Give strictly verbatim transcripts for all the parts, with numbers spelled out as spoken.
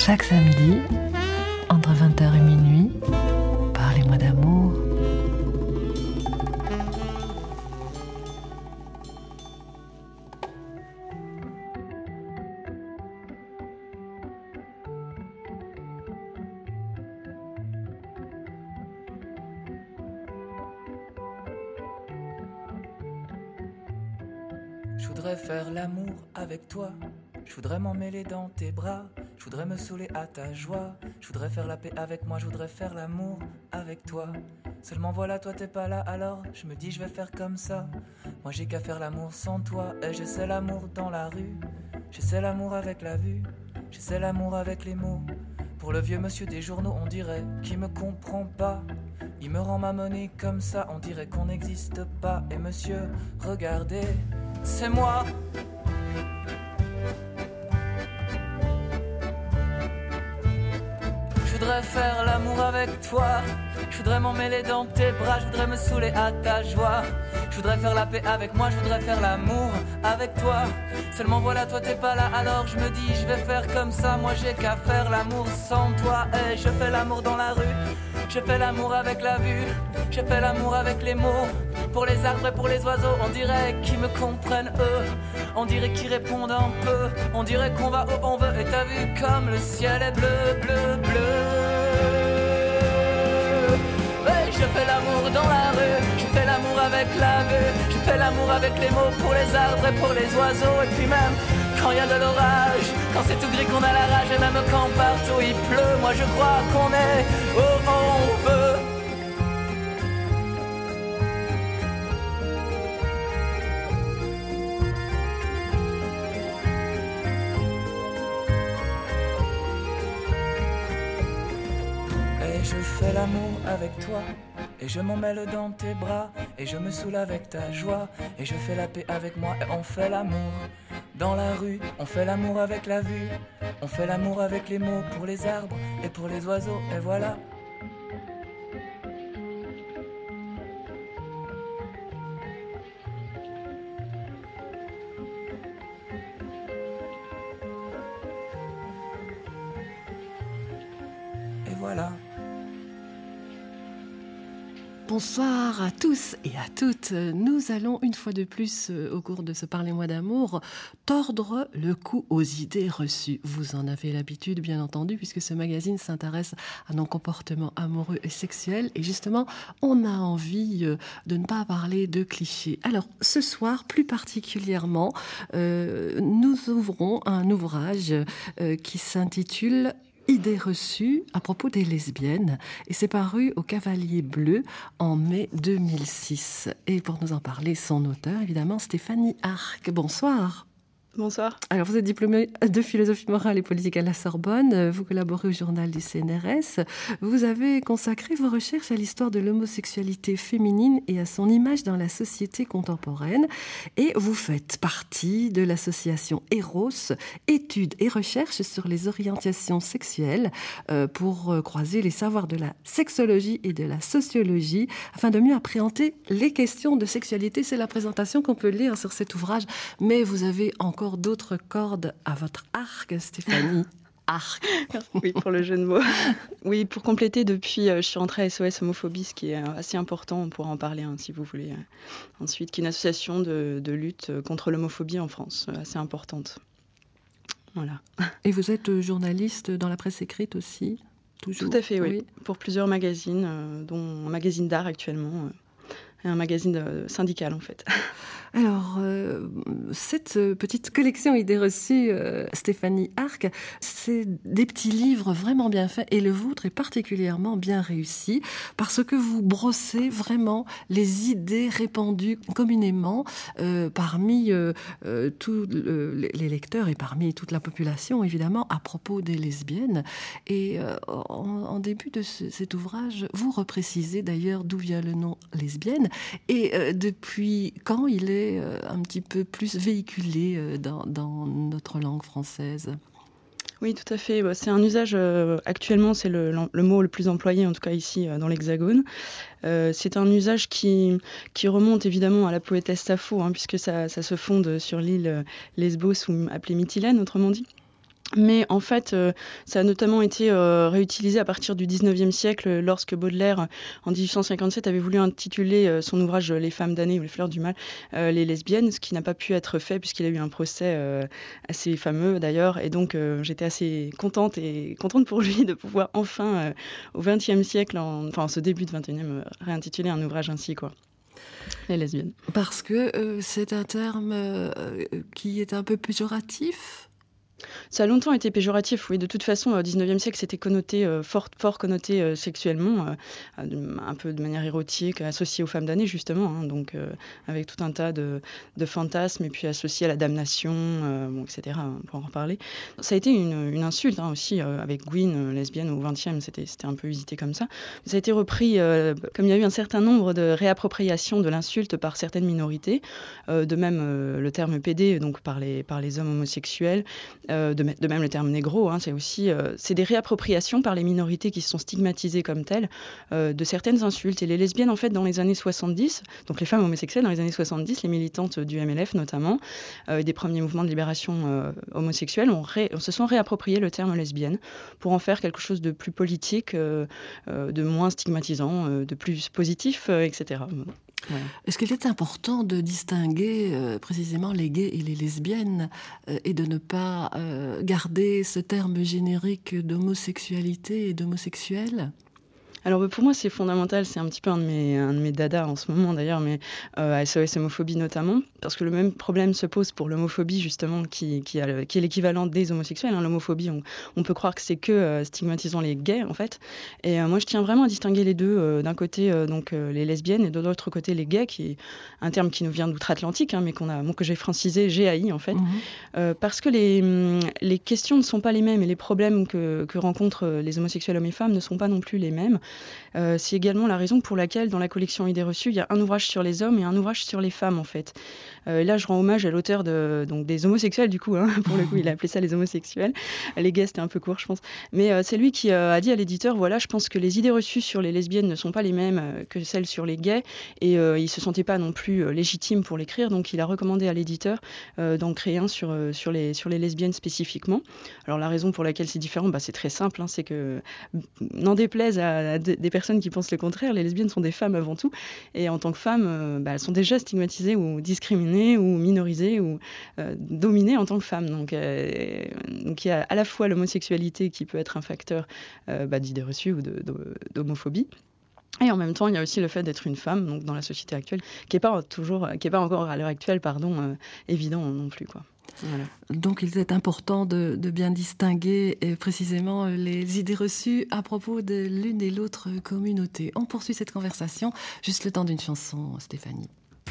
Chaque samedi, entre vingt heures et minuit, parlez-moi d'amour. Je voudrais faire l'amour avec toi. Je voudrais m'emmêler dans tes bras. Je voudrais me saouler à ta joie. Je voudrais faire la paix avec moi. Je voudrais faire l'amour avec toi. Seulement voilà, toi t'es pas là, alors je me dis je vais faire comme ça. Moi j'ai qu'à faire l'amour sans toi. Et je sais l'amour dans la rue. Je sais l'amour avec la vue. Je sais l'amour avec les mots. Pour le vieux monsieur des journaux, on dirait qu'il me comprend pas. Il me rend ma monnaie comme ça, on dirait qu'on n'existe pas. Et monsieur, regardez, c'est moi. Je voudrais faire l'amour avec toi. Je voudrais m'emmêler dans tes bras. Je voudrais me saouler à ta joie. Je voudrais faire la paix avec moi. Je voudrais faire l'amour avec toi. Seulement voilà, toi t'es pas là, alors je me dis je vais faire comme ça. Moi j'ai qu'à faire l'amour sans toi. Et je fais l'amour dans la rue. Je fais l'amour avec la vue. Je fais l'amour avec les mots. Pour les arbres et pour les oiseaux, on dirait qu'ils me comprennent eux. On dirait qu'ils répondent un peu. On dirait qu'on va où on veut. Et t'as vu comme le ciel est bleu, bleu, bleu. Et je fais l'amour dans la rue. Je fais l'amour avec la vue. Je fais l'amour avec les mots. Pour les arbres et pour les oiseaux. Et puis même quand il y a de l'orage, quand c'est tout gris qu'on a la rage. Et même quand partout il pleut, moi je crois qu'on est où on veut. Je fais l'amour avec toi, et je m'emmêle dans tes bras, et je me saoule avec ta joie, et je fais la paix avec moi, et on fait l'amour dans la rue, on fait l'amour avec la vue, on fait l'amour avec les mots, pour les arbres et pour les oiseaux, et voilà. Et voilà. Bonsoir à tous et à toutes. Nous allons une fois de plus, au cours de ce Parlez-moi d'amour, tordre le cou aux idées reçues. Vous en avez l'habitude, bien entendu, puisque ce magazine s'intéresse à nos comportements amoureux et sexuels. Et justement, on a envie de ne pas parler de clichés. Alors, ce soir, plus particulièrement, euh, nous ouvrons un ouvrage euh, qui s'intitule Idées reçues à propos des lesbiennes, et c'est paru au Cavalier Bleu en mai deux mille six. Et pour nous en parler, son auteur, évidemment, Stéphanie Arc. Bonsoir. Bonsoir. Alors, vous êtes diplômée de philosophie morale et politique à la Sorbonne. Vous collaborez au journal du C N R S. Vous avez consacré vos recherches à l'histoire de l'homosexualité féminine et à son image dans la société contemporaine. Et vous faites partie de l'association Eros, études et recherches sur les orientations sexuelles, euh, pour croiser les savoirs de la sexologie et de la sociologie, afin de mieux appréhender les questions de sexualité. C'est la présentation qu'on peut lire sur cet ouvrage. Mais vous avez encore d'autres cordes à votre arc, Stéphanie. Arc. Oui, pour le jeu de mots. Oui, pour compléter, depuis, je suis rentrée à S O S Homophobie, ce qui est assez important, on pourra en parler hein, si vous voulez. Ensuite, qui est une association de, de lutte contre l'homophobie en France, assez importante. Voilà. Et vous êtes journaliste dans la presse écrite aussi, toujours? Tout à fait, oui. oui. Pour plusieurs magazines, euh, dont un magazine d'art actuellement, euh, et un magazine euh, syndical en fait. Alors, euh, cette petite collection Idées reçues, euh, Stéphanie Arc, c'est des petits livres vraiment bien faits, et le vôtre est particulièrement bien réussi, parce que vous brossez vraiment les idées répandues communément euh, parmi euh, euh, tous le, les lecteurs et parmi toute la population, évidemment, à propos des lesbiennes. Et euh, en, en début de ce, cet ouvrage, vous reprécisez d'ailleurs d'où vient le nom lesbienne, et euh, depuis quand il est un petit peu plus véhiculé dans, dans notre langue française. Oui, tout à fait. C'est un usage, euh, actuellement, c'est le, le mot le plus employé, en tout cas ici, euh, dans l'Hexagone. Euh, c'est un usage qui, qui remonte évidemment à la poétesse Sappho, hein, puisque ça, ça se fonde sur l'île Lesbos, ou appelée Mytilène, autrement dit. Mais en fait, euh, ça a notamment été euh, réutilisé à partir du dix-neuvième siècle, lorsque Baudelaire, en dix-huit cent cinquante-sept, avait voulu intituler euh, son ouvrage « Les femmes damnées » ou « Les fleurs du mal euh, », les lesbiennes, ce qui n'a pas pu être fait puisqu'il a eu un procès euh, assez fameux d'ailleurs. Et donc, euh, j'étais assez contente et contente pour lui de pouvoir enfin, euh, au vingtième siècle, en, enfin en ce début de vingt et unième, euh, réintituler un ouvrage ainsi, quoi. Les lesbiennes. Parce que euh, c'est un terme euh, qui est un peu péjoratif. Ça a longtemps été péjoratif, oui. De toute façon, au dix-neuvième siècle, c'était connoté, euh, fort, fort connoté euh, sexuellement, euh, un peu de manière érotique, associé aux femmes damnées, justement. Hein, donc, euh, avec tout un tas de, de fantasmes, et puis associé à la damnation, euh, bon, et cetera. On pourra en reparler. Ça a été une, une insulte, hein, aussi, euh, avec Gwyn, euh, lesbienne, au vingtième, c'était, c'était un peu usité comme ça. Ça a été repris, euh, comme il y a eu un certain nombre de réappropriations de l'insulte par certaines minorités, euh, de même euh, le terme pédé, donc par les, par les hommes homosexuels, Euh, de, de même le terme négro, hein, c'est aussi euh, c'est des réappropriations par les minorités qui sont stigmatisées comme telles euh, de certaines insultes. Et les lesbiennes, en fait, dans les années soixante-dix, donc les femmes homosexuelles dans les années soixante-dix, les militantes du M L F notamment, euh, et des premiers mouvements de libération euh, homosexuelle, ont ré, se sont réappropriés le terme lesbienne pour en faire quelque chose de plus politique, euh, euh, de moins stigmatisant, euh, de plus positif, euh, et cetera. Ouais. Est-ce qu'il est important de distinguer euh, précisément les gays et les lesbiennes euh, et de ne pas euh, garder ce terme générique d'homosexualité et d'homosexuel ? Alors pour moi c'est fondamental, c'est un petit peu un de mes, un de mes dadas en ce moment d'ailleurs, mais euh, à S O S Homophobie notamment, parce que le même problème se pose pour l'homophobie justement, qui, qui, a le, qui est l'équivalent des homosexuels. Hein. L'homophobie, on, on peut croire que c'est que euh, stigmatisant les gays en fait, et euh, moi je tiens vraiment à distinguer les deux, euh, d'un côté euh, donc euh, les lesbiennes et de l'autre côté les gays, qui est un terme qui nous vient d'outre-Atlantique, hein, mais qu'on a, bon, que j'ai francisé, G A I en fait, mmh. euh, parce que les, les questions ne sont pas les mêmes et les problèmes que, que rencontrent les homosexuels hommes et femmes ne sont pas non plus les mêmes. Euh, c'est également la raison pour laquelle dans la collection Idées reçues, il y a un ouvrage sur les hommes et un ouvrage sur les femmes en fait. Euh, là, je rends hommage à l'auteur de, donc, des homosexuels du coup, hein, pour le coup, il a appelé ça les homosexuels. Les gays, c'était un peu court, je pense. Mais euh, c'est lui qui euh, a dit à l'éditeur, voilà, je pense que les idées reçues sur les lesbiennes ne sont pas les mêmes euh, que celles sur les gays, et euh, il se sentait pas non plus euh, légitime pour l'écrire, donc il a recommandé à l'éditeur euh, d'en créer un sur, euh, sur, les, sur les lesbiennes spécifiquement. Alors la raison pour laquelle c'est différent, bah, c'est très simple, hein, c'est que n'en déplaise à, à des personnes qui pensent le contraire, les lesbiennes sont des femmes avant tout, et en tant que femmes, euh, bah, elles sont déjà stigmatisées ou discriminées ou minorisées ou euh, dominées en tant que femmes. Donc, euh, donc il y a à la fois l'homosexualité qui peut être un facteur euh, bah, d'idées reçues ou de, de, d'homophobie. Et en même temps, il y a aussi le fait d'être une femme, donc dans la société actuelle, qui n'est pas toujours, qui est pas encore à l'heure actuelle, pardon, euh, évident non plus, quoi. Voilà. Donc il est important de, de bien distinguer et précisément les idées reçues à propos de l'une et l'autre communauté. On poursuit cette conversation juste le temps d'une chanson, Stéphanie.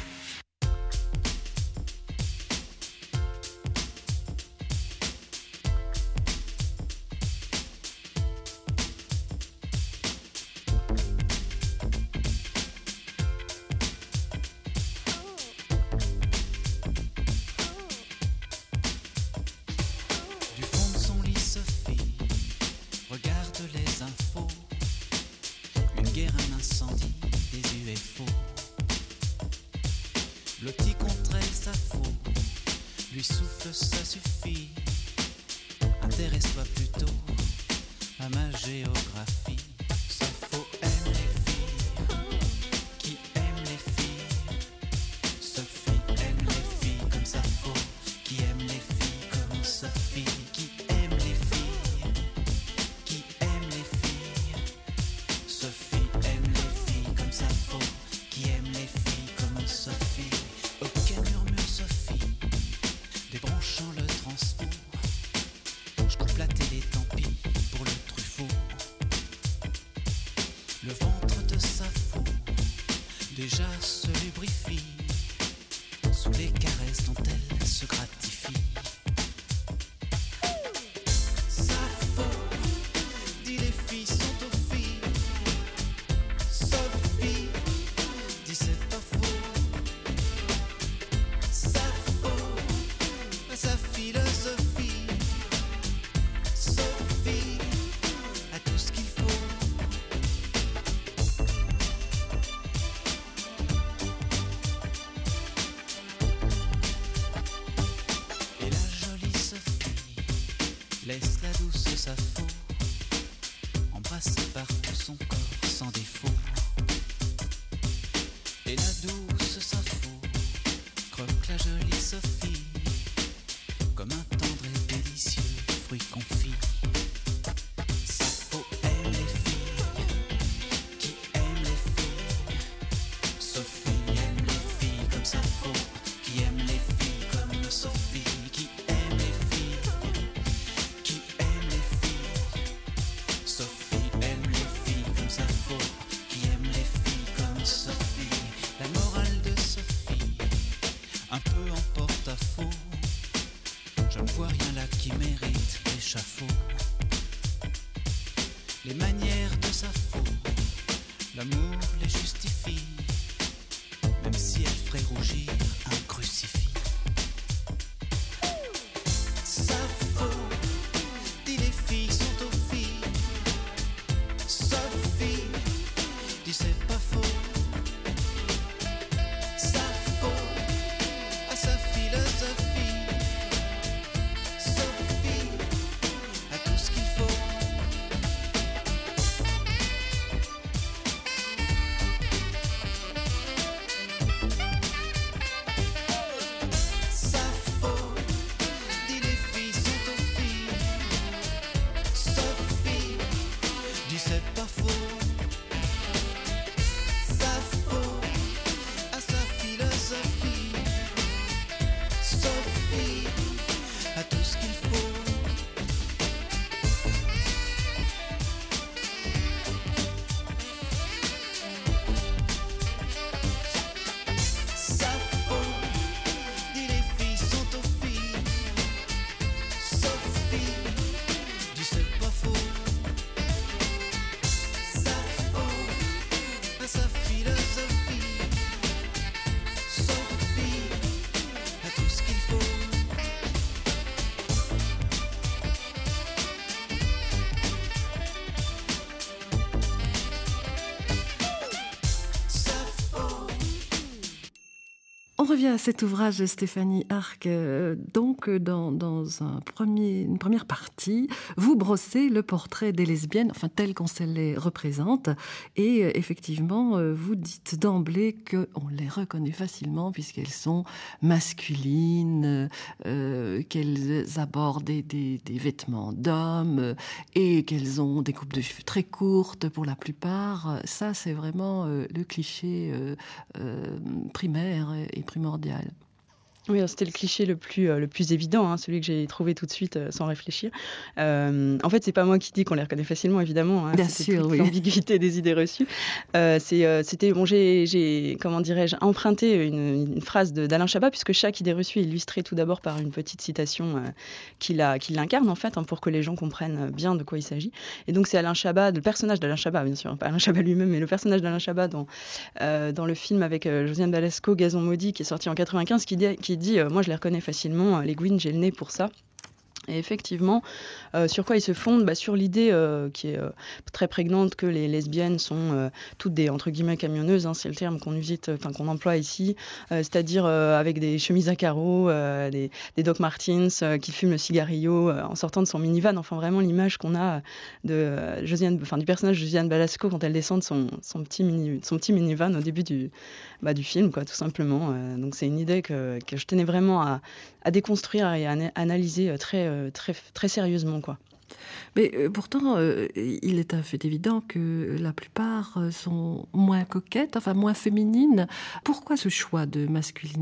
Déjà se lubrifie sous les caresses dont elle se gratifie. Sappho, dit les filles sont aux filles. Sophie, dit c'est pas faux. Sappho, à sa philosophie. Sophie, a tout ce qu'il faut. Laisse la douce sa faux, embrassée par tout son corps sans défaut. Et la douce sa faux, croque la jolie Sophie, comme un tendre et délicieux fruit confit. Sappho aime les filles, qui aiment les filles. Sophie aime les filles comme Sappho, qui aime les filles comme Sophie, qui aime les filles, qui aime les filles. Sophie aime les filles comme Sappho, qui aime les filles comme Sophie. La morale de Sophie, un peu en porte-à-faux. Je ne vois rien là qui mérite l'échafaud. Les manières de Sappho, l'amour les justifie, même si elle ferait rougir un crucifix. Sappho, dit les filles sont aux filles. Sophie, dit c'est pas faux. Sappho, à sa philosophie. Sophie, a tout ce qu'il faut. Sappho, dit les filles sont aux filles. Sophie, dit c'est pas faux. Sappho, a sa philosophie. Sophie, a tout ce qu'il faut. Sappho, dit les filles sont aux filles. Sophie, dit c'est pas faux. Sappho, a sa philosophie. Sophie, a tout ce qu'il faut. Sappho. On revient à cet ouvrage de Stéphanie Arc. Euh, donc, dans, dans un premier, une première partie, vous brossez le portrait des lesbiennes, enfin tel qu'on se les représente. Et euh, effectivement, euh, vous dites d'emblée qu'on les reconnaît facilement puisqu'elles sont masculines, euh, qu'elles abordent des, des, des vêtements d'hommes euh, et qu'elles ont des coupes de cheveux très courtes pour la plupart. Ça, c'est vraiment euh, le cliché euh, euh, primaire et primordial. Oui, c'était le cliché le plus, euh, le plus évident, hein, celui que j'ai trouvé tout de suite euh, sans réfléchir. Euh, en fait, c'est pas moi qui dis qu'on les reconnaît facilement, évidemment. Hein, Bien c'était sûr, toute oui. l'ambiguïté des idées reçues. Euh, c'est, euh, c'était bon, j'ai, j'ai, comment dirais-je, emprunté une, une phrase de, d'Alain Chabat, puisque chaque idée reçue est illustrée tout d'abord par une petite citation euh, qui, la, qui l'incarne en fait, hein, pour que les gens comprennent bien de quoi il s'agit. Et donc c'est Alain Chabat, le personnage d'Alain Chabat, bien sûr, pas Alain Chabat lui-même, mais le personnage d'Alain Chabat dans euh, dans le film avec euh, Josiane Balasco, Gazon maudit, qui est sorti en quatre-vingt-quinze, qui dit, qui dit euh, moi je les reconnais facilement, les Gwyn, j'ai le nez pour ça. Et effectivement, euh, sur quoi ils se fondent bah, sur l'idée euh, qui est euh, très prégnante que les lesbiennes sont euh, toutes des entre guillemets camionneuses, hein, c'est le terme qu'on usite, enfin qu'on emploie ici, euh, c'est-à-dire euh, avec des chemises à carreaux, euh, des, des Doc Martens, euh, qui fument le cigarillo euh, en sortant de son minivan. Enfin vraiment l'image qu'on a de euh, Josiane, enfin du personnage de Josiane Balasco quand elle descend de son, son petit mini, son petit minivan au début du bah, du film, quoi, tout simplement. Euh, donc c'est une idée que que je tenais vraiment à, à déconstruire et à analyser très Très, très sérieusement, quoi. Mais euh, pourtant, euh, il est un fait évident que la plupart sont moins coquettes, enfin moins féminines. Pourquoi ce choix de masculinité ?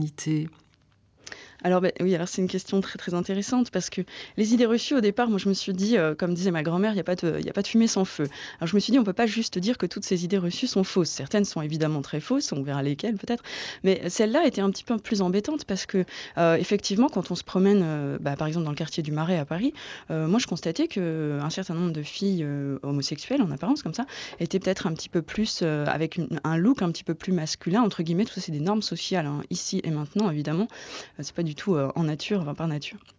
Alors ben, oui, alors c'est une question très très intéressante parce que les idées reçues au départ, moi je me suis dit, euh, comme disait ma grand-mère, il n'y a pas de, il y a pas de fumée sans feu. Alors je me suis dit, on peut pas juste dire que toutes ces idées reçues sont fausses. Certaines sont évidemment très fausses, on verra lesquelles peut-être, mais celle-là était un petit peu plus embêtante parce que euh, effectivement, quand on se promène, euh, bah, par exemple dans le quartier du Marais à Paris, euh, moi je constatais que un certain nombre de filles euh, homosexuelles en apparence comme ça étaient peut-être un petit peu plus euh, avec une, un look un petit peu plus masculin entre guillemets. Tout ça c'est des normes sociales, hein, ici et maintenant évidemment. Euh, c'est pas du tout euh, en nature, enfin par nature.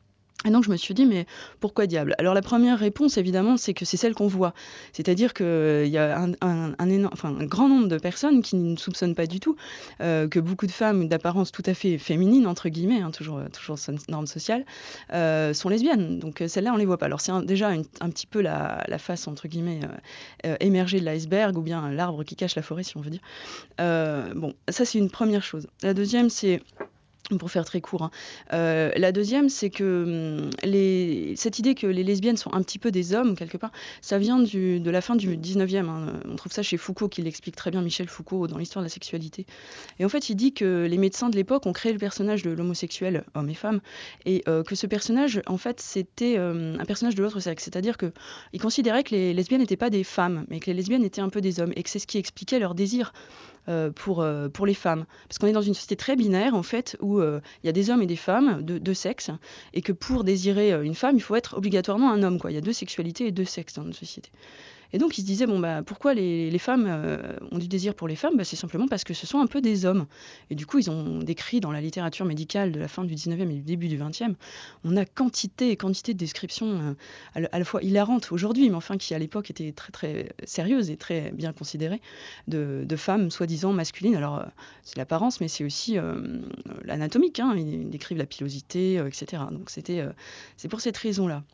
Et donc, je me suis dit, mais pourquoi diable ? Alors, la première réponse, évidemment, c'est que c'est celle qu'on voit. C'est-à-dire qu'il euh, y a un, un, un, énorme, enfin, un grand nombre de personnes qui ne soupçonnent pas du tout euh, que beaucoup de femmes d'apparence tout à fait féminine, entre guillemets, hein, toujours, toujours norme sociale, euh, sont lesbiennes. Donc, celles-là, on ne les voit pas. Alors, c'est un, déjà une, un petit peu la, la face, entre guillemets, euh, euh, émergée de l'iceberg, ou bien l'arbre qui cache la forêt, si on veut dire. Euh, bon, ça, c'est une première chose. La deuxième, c'est... Pour faire très court. Hein. Euh, la deuxième, c'est que les, cette idée que les lesbiennes sont un petit peu des hommes, quelque part, ça vient du, de la fin du dix-neuvième. Hein. On trouve ça chez Foucault, qui l'explique très bien, Michel Foucault, dans l'histoire de la sexualité. Et en fait, il dit que les médecins de l'époque ont créé le personnage de l'homosexuel, homme et femme, et euh, que ce personnage, en fait, c'était euh, un personnage de l'autre sexe. C'est-à-dire qu'ils considéraient que les lesbiennes n'étaient pas des femmes, mais que les lesbiennes étaient un peu des hommes, et que c'est ce qui expliquait leur désir Euh, pour, euh, pour les femmes. Parce qu'on est dans une société très binaire, en fait, où il euh, y a des hommes et des femmes de, de sexe, et que pour désirer euh, une femme, il faut être obligatoirement un homme, quoi. Il y a deux sexualités et deux sexes dans notre société. Et donc, ils se disaient, bon, bah, pourquoi les, les femmes euh, ont du désir pour les femmes ? Bah, c'est simplement parce que ce sont un peu des hommes. Et du coup, ils ont décrit dans la littérature médicale de la fin du dix-neuvième et du début du vingtième, on a quantité et quantité de descriptions euh, à, la, à la fois hilarantes aujourd'hui, mais enfin qui à l'époque étaient très, très sérieuses et très bien considérées, de, de femmes soi-disant masculines. Alors, euh, c'est l'apparence, mais c'est aussi euh, l'anatomique. Hein. Ils décrivent la pilosité, euh, et cetera. Donc, c'était, euh, c'est pour cette raison-là.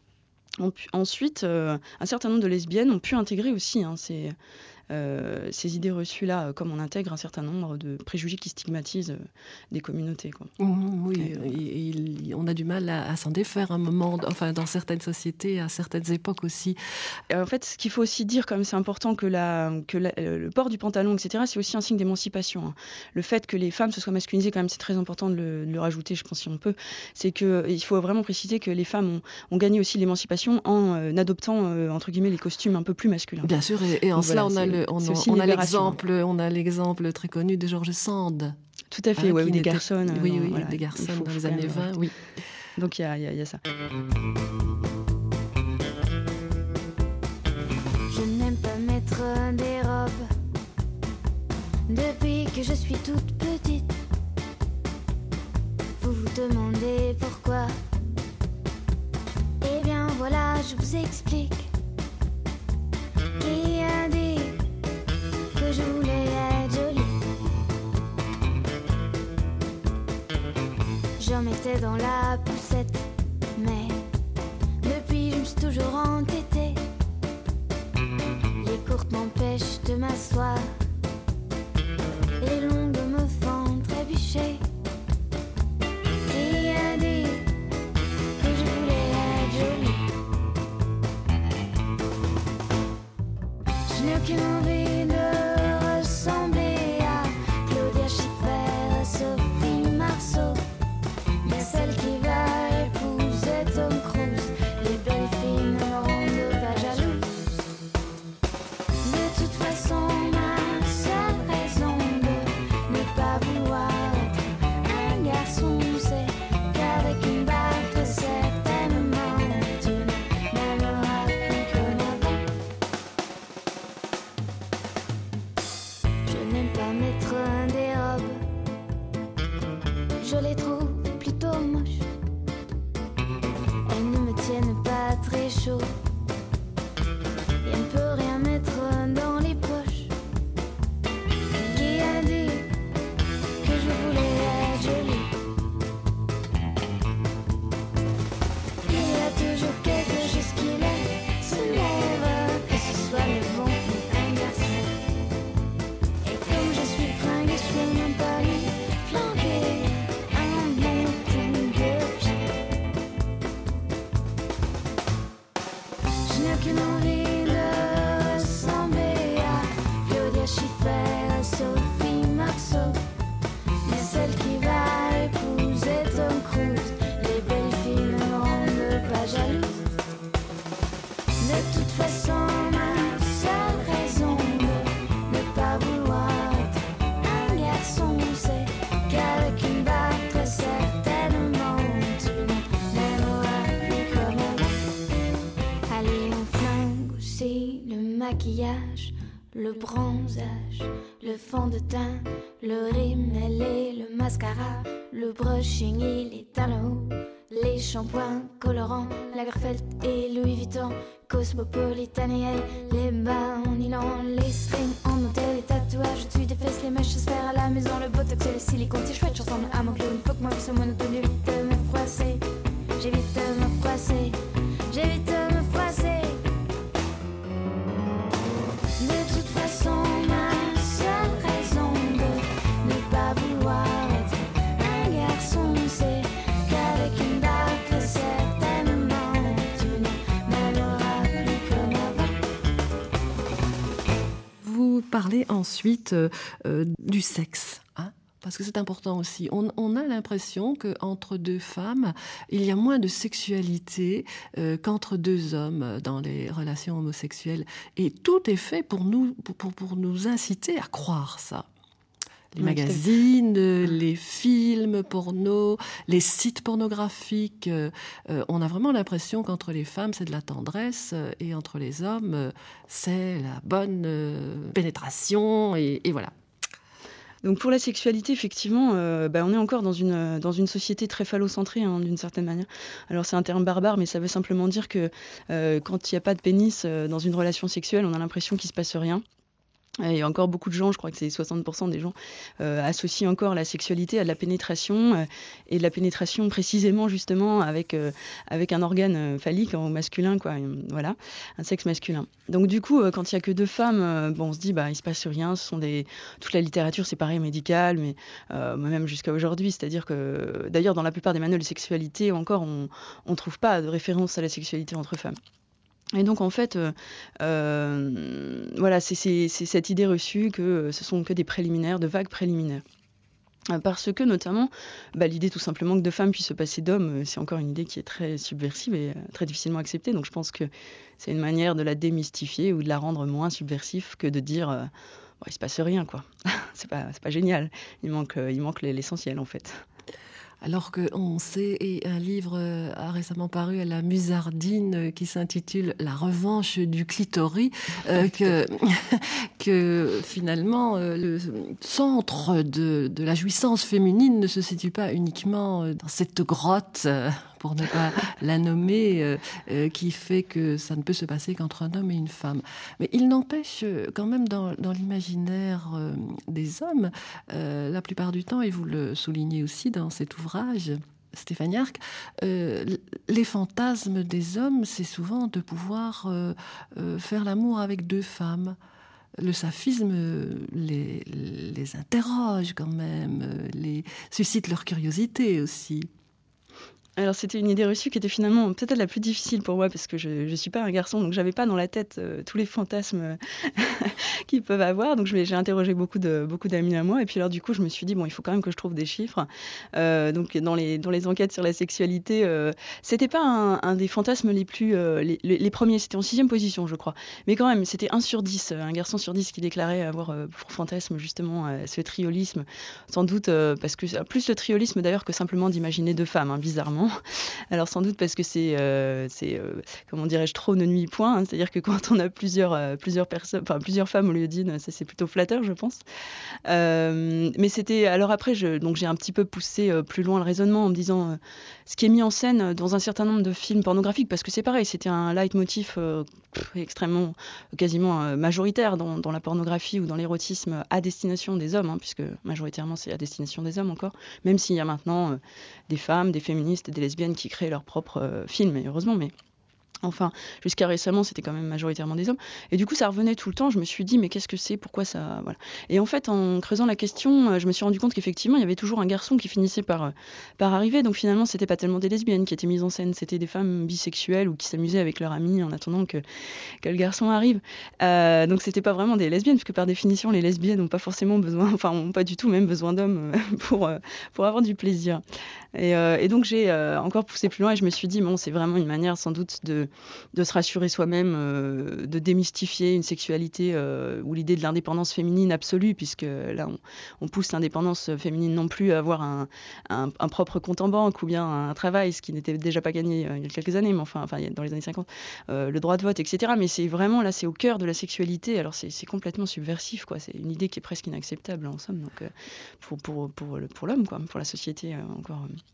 Ensuite, euh, un certain nombre de lesbiennes ont pu intégrer aussi hein, ces, euh, ces idées reçues-là, comme on intègre un certain nombre de préjugés qui stigmatisent euh, des communautés. Quoi. Mmh, oui, et, et, et on a du mal à, à s'en défaire un moment, enfin dans certaines sociétés, à certaines époques aussi. En fait, ce qu'il faut aussi dire, comme c'est important que, la, que la, le port du pantalon, et cetera, c'est aussi un signe d'émancipation. Hein. Le fait que les femmes se soient masculinisées, quand même, c'est très important de le, de le rajouter, je pense, si on peut. C'est qu'il faut vraiment préciser que les femmes ont, ont gagné aussi l'émancipation en euh, adoptant, euh, entre guillemets, les costumes un peu plus masculins. Bien sûr, et, et en Donc, cela, voilà, on a le On, on, a l'exemple, on a l'exemple très connu de George Sand. Tout à fait, hein, ouais, ou des garçons. Oui, euh, oui, voilà, des garçons dans les années vingt, oui. Donc il y, y, y a ça. Je n'aime pas mettre des robes depuis que je suis toute petite. Vous vous demandez pourquoi ? Eh bien voilà, je vous explique. Qui a dit que je voulais être jolie ? J'en mettais dans la poussette, mais depuis je me suis toujours entêtée. Les courtes m'empêchent de m'asseoir, les longues me font trébucher. Qui a dit que je voulais être jolie ? Je n'ai aucune envie de ressembler à Claudia Schiffer, à Sophie Marceau, mais celle qui va épouser Tom Cruise. Les belles filles ne me rendent pas jalouse. De toute façon, ma seule raison de ne pas vouloir être un garçon, c'est qu'avec une barbe très certainement tu n'aimeras plus comme avant. Je n'aime pas mettre des robes, je les trouve plutôt moches. Elles ne me tiennent pas très chaud et on ne peut rien mettre dans les poches. Qui a dit que je voulais être jolie ? Il y a toujours quelque chose qui les soulève, que ce soit le bon ou un garçon. Et comme je suis fringuée, je peux même pas lui flanquer un bon coup de pied. Je n'ai aucune envie de ressembler à Claudia Schiffer, à Sophie Marceau, mais celle qui va épouser Tom Cruise. Les belles filles ne me rendent pas jalouse. De toute façon, ma seule raison de ne pas vouloir être un garçon, c'est qu'avec une barbe très certainement tu n'aimeras plus comme avant. Allez, on flingue aussi le maquillage, le bronzage, le fond de teint, le rímel et le mascara, le brushing et les talons, Les shampoings colorants, Lagerfeld et Louis Vuitton, Cosmopolitan et elle, les bains en nylon, les strings en dentelle, les tatouages au-dessus des fesses, les mèches à se faire à la maison, le botox et le silicone, c'est chouette, je ressemble à mon clown, faut que ma vie soit monotone, j'évite de me froisser, j'évite de me froisser, j'évite de me froisser. De toute façon, ma seule raison de ne pas vouloir être un garçon, c'est qu'avec une barque, certainement, tu ne m'aimeras plus comme avant. Vous parlez ensuite euh, euh, du sexe, hein, parce que c'est important aussi. On, on a l'impression qu'entre deux femmes, il y a moins de sexualité euh, qu'entre deux hommes dans les relations homosexuelles. Et tout est fait pour nous, pour, pour, pour nous inciter à croire ça. Les Oui, magazines, euh, les films porno, les sites pornographiques. euh, euh, on a vraiment l'impression qu'entre les femmes, c'est de la tendresse euh, et entre les hommes, euh, c'est la bonne euh, pénétration et, et voilà. Donc pour la sexualité, effectivement, euh, bah, on est encore dans une, dans une société très phallocentrée, hein, d'une certaine manière. Alors c'est un terme barbare, mais ça veut simplement dire que euh, quand il n'y a pas de pénis euh, dans une relation sexuelle, on a l'impression qu'il ne se passe rien. Et il y a encore beaucoup de gens, je crois que c'est soixante pour cent des gens, euh, associent encore la sexualité à de la pénétration, euh, et de la pénétration précisément justement avec, euh, avec un organe euh, phallique au masculin, quoi, euh, voilà, un sexe masculin. Donc du coup, euh, quand il n'y a que deux femmes, euh, bon, on se dit, bah, il ne se passe rien, ce sont des... toute la littérature, c'est pareil, médicale, mais euh, même jusqu'à aujourd'hui, c'est-à-dire que, d'ailleurs, dans la plupart des manuels de sexualité, encore, on ne trouve pas de référence à la sexualité entre femmes. Et donc en fait, euh, euh, voilà, c'est, c'est, c'est cette idée reçue que ce sont que des préliminaires, de vagues préliminaires. Parce que notamment, bah, l'idée tout simplement que deux femmes puissent se passer d'hommes, c'est encore une idée qui est très subversive et très difficilement acceptée. Donc je pense que c'est une manière de la démystifier ou de la rendre moins subversive que de dire euh, bon, il se passe rien, quoi. c'est pas, c'est pas génial. Il manque, il manque l'essentiel en fait. Alors qu'on sait, et un livre a récemment paru à la Musardine qui s'intitule « La revanche du clitoris euh, », que, que finalement le centre de, de la jouissance féminine ne se situe pas uniquement dans cette grotte, pour ne pas la nommer, euh, euh, qui fait que ça ne peut se passer qu'entre un homme et une femme. Mais il n'empêche quand même dans, dans l'imaginaire euh, des hommes, euh, la plupart du temps, et vous le soulignez aussi dans cet ouvrage, Stéphane Yark, euh, les fantasmes des hommes, c'est souvent de pouvoir euh, euh, faire l'amour avec deux femmes. Le saphisme les, les interroge quand même, les suscite leur curiosité aussi. Alors c'était une idée reçue qui était finalement peut-être la plus difficile pour moi parce que je ne suis pas un garçon, donc j'avais pas dans la tête euh, tous les fantasmes qu'ils peuvent avoir. Donc j'ai interrogé beaucoup de beaucoup d'amis à moi et puis alors du coup je me suis dit bon il faut quand même que je trouve des chiffres. Euh, donc dans les dans les enquêtes sur la sexualité, euh, c'était pas un, un des fantasmes les plus euh, les, les, les premiers, c'était en sixième position je crois. Mais quand même c'était un sur dix, un garçon sur dix qui déclarait avoir euh, pour fantasme justement euh, ce triolisme, sans doute euh, parce que plus le triolisme d'ailleurs que simplement d'imaginer deux femmes, hein, bizarrement. Alors sans doute parce que c'est, euh, c'est euh, comment dirais-je, trop ne nuit point, hein, c'est-à-dire que quand on a plusieurs, euh, plusieurs personnes, enfin plusieurs femmes au lieu d'une, ça c'est plutôt flatteur, je pense. Euh, mais c'était, alors après, je, donc j'ai un petit peu poussé euh, plus loin le raisonnement en me disant euh, ce qui est mis en scène dans un certain nombre de films pornographiques, parce que c'est pareil, c'était un leitmotiv euh, extrêmement, quasiment euh, majoritaire dans, dans la pornographie ou dans l'érotisme à destination des hommes, hein, puisque majoritairement c'est à destination des hommes encore, même s'il y a maintenant euh, des femmes, des féministes, des lesbiennes qui créent leurs propres euh, films, et heureusement, mais enfin, jusqu'à récemment, c'était quand même majoritairement des hommes. Et du coup, ça revenait tout le temps. Je me suis dit, mais qu'est-ce que c'est ? Pourquoi ça ? Voilà. Et en fait, en creusant la question, je me suis rendu compte qu'effectivement, il y avait toujours un garçon qui finissait par, par arriver. Donc finalement, c'était pas tellement des lesbiennes qui étaient mises en scène, c'était des femmes bisexuelles ou qui s'amusaient avec leurs amis en attendant que, que le garçon arrive. Euh, donc c'était pas vraiment des lesbiennes, puisque par définition, les lesbiennes n'ont pas forcément besoin, enfin, n'ont pas du tout même besoin d'hommes pour, pour avoir du plaisir. Et, euh, et donc j'ai euh, encore poussé plus loin et je me suis dit, bon, c'est vraiment une manière sans doute de, de se rassurer soi-même, euh, de démystifier une sexualité euh, ou l'idée de l'indépendance féminine absolue, puisque là on, on pousse l'indépendance féminine non plus à avoir un, un, un propre compte en banque ou bien un travail, ce qui n'était déjà pas gagné euh, il y a quelques années, mais enfin, enfin dans les années cinquante, euh, le droit de vote, et cetera. Mais c'est vraiment, là, c'est au cœur de la sexualité, alors c'est, c'est complètement subversif, quoi. C'est une idée qui est presque inacceptable en somme, donc, euh, pour, pour, pour, pour l'homme, quoi, pour la société euh, encore... Euh,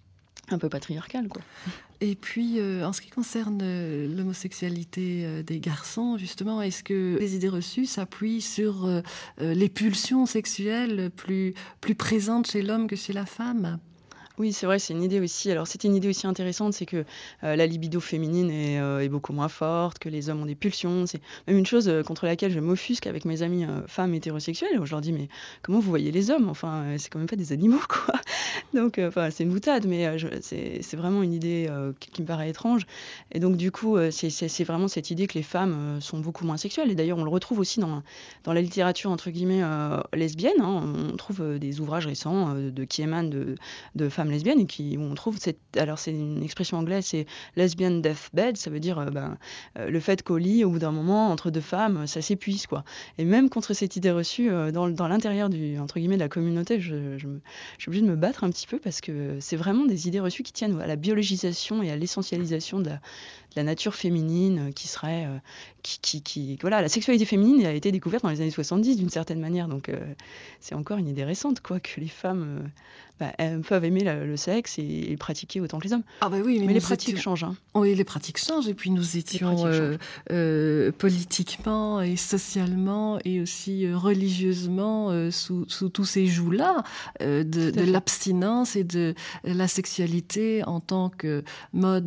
un peu patriarcal, quoi. Et puis, euh, en ce qui concerne euh, l'homosexualité euh, des garçons, justement, est-ce que les idées reçues s'appuient sur euh, euh, les pulsions sexuelles plus, plus présentes chez l'homme que chez la femme ? Oui, c'est vrai, c'est une idée aussi. Alors, c'était une idée aussi intéressante, c'est que euh, la libido féminine est, euh, est beaucoup moins forte, que les hommes ont des pulsions. C'est même une chose euh, contre laquelle je m'offusque avec mes amis euh, femmes hétérosexuelles. Où je leur dis, mais comment vous voyez les hommes ? Enfin, euh, c'est quand même pas des animaux, quoi. Donc, euh, enfin, c'est une boutade, mais euh, je, c'est, c'est vraiment une idée euh, qui, qui me paraît étrange. Et donc, du coup, euh, c'est, c'est, c'est vraiment cette idée que les femmes euh, sont beaucoup moins sexuelles. Et d'ailleurs, on le retrouve aussi dans, dans la littérature, entre guillemets, euh, lesbienne. Hein. On trouve euh, des ouvrages récents euh, de, qui émanent de, de femmes lesbiennes et qui, où on trouve cette, alors c'est une expression anglaise, c'est lesbian deathbed, ça veut dire euh, ben, euh, le fait qu'au lit, au bout d'un moment, entre deux femmes, ça s'épuise, quoi. Et même contre cette idée reçue, euh, dans, dans l'intérieur du, entre guillemets, de la communauté, je, je, je suis obligée de me battre un petit peu parce que c'est vraiment des idées reçues qui tiennent à la biologisation et à l'essentialisation de la, de la nature féminine, qui serait, euh, qui, qui, qui, voilà, la sexualité féminine a été découverte dans les années soixante-dix d'une certaine manière, donc euh, c'est encore une idée récente, quoi, que les femmes euh, bah, elles peuvent aimer la, le sexe et, et le pratiquer autant que les hommes. Ah bah oui, mais, mais les nous pratiques étions... changent. Hein. Oui, les pratiques changent. Et puis nous étions euh, euh, politiquement et socialement et aussi euh, religieusement euh, sous, sous tous ces jougs-là euh, de, de l'abstinence et de la sexualité en tant que mode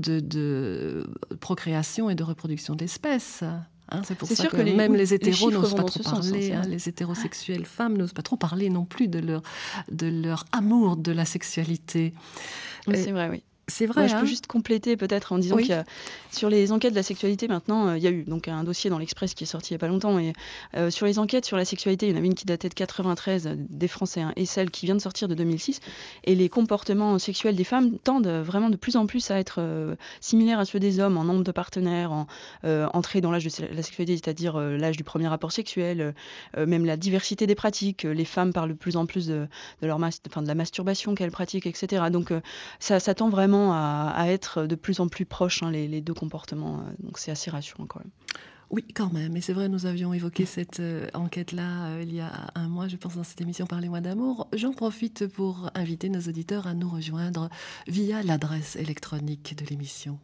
de procréation et de reproduction d'espèces. Hein, c'est pour c'est ça sûr que, que les, même les hétéros n'osent pas trop parler, hein, les hétérosexuelles femmes n'osent pas trop parler non plus de leur, de leur amour de la sexualité. Oui, c'est vrai, oui. C'est vrai. Ouais, hein. Je peux juste compléter peut-être en disant oui. qu'il y a, sur les enquêtes de la sexualité maintenant, euh, il y a eu donc un dossier dans l'Express qui est sorti il n'y a pas longtemps. Et euh, sur les enquêtes sur la sexualité, il y en avait une qui datait de quatre-vingt-treize des Français hein, et celle qui vient de sortir de deux mille six. Et les comportements sexuels des femmes tendent vraiment de plus en plus à être euh, similaires à ceux des hommes en nombre de partenaires, en euh, entrée dans l'âge de la sexualité, c'est-à-dire euh, l'âge du premier rapport sexuel, euh, même la diversité des pratiques. Les femmes parlent de plus en plus de, de leur mas- enfin, de la masturbation qu'elles pratiquent, et cetera. Donc euh, ça, ça tend vraiment À, à être de plus en plus proches, hein, les, les deux comportements. Donc c'est assez rassurant quand même. Oui, quand même. Et c'est vrai, nous avions évoqué cette euh, enquête-là euh, il y a un mois, je pense, dans cette émission Parlez-moi d'amour. J'en profite pour inviter nos auditeurs à nous rejoindre via l'adresse électronique de l'émission.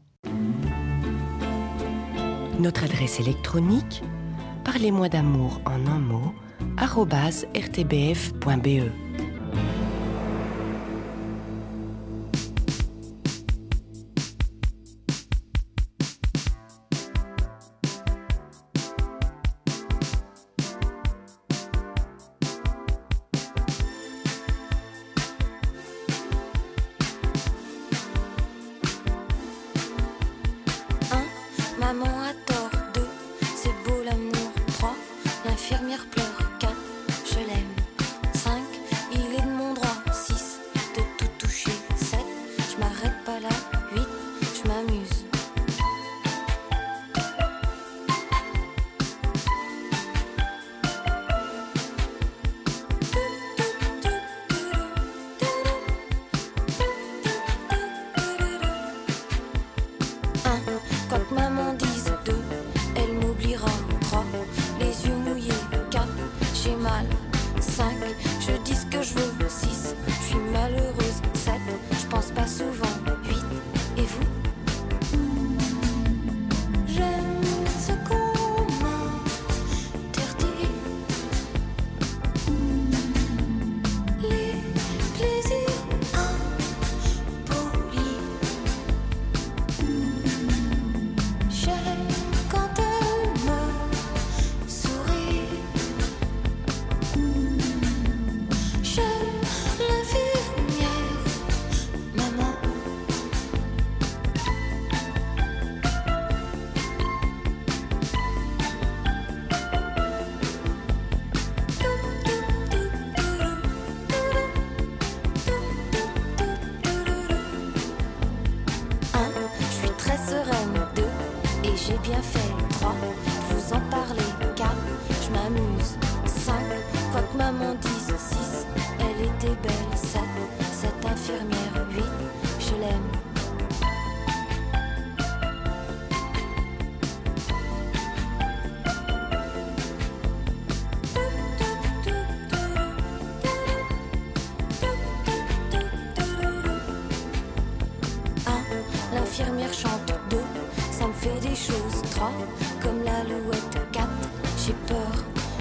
Notre adresse électronique, parlez-moi d'amour en un mot, arobase r t b f point b e.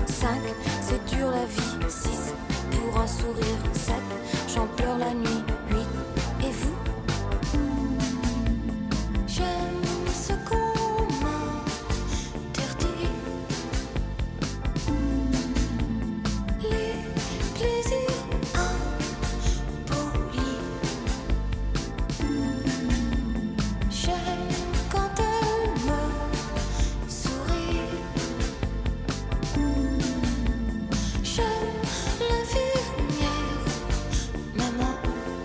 cinq, c'est dur la vie. six, pour un sourire. sept, j'en pleure la nuit. huit, et vous? J'aime ce qu'on m'interdit, les plaisirs impolis. J'aime quand elle me sourit. J'aime l'infirmière, maman.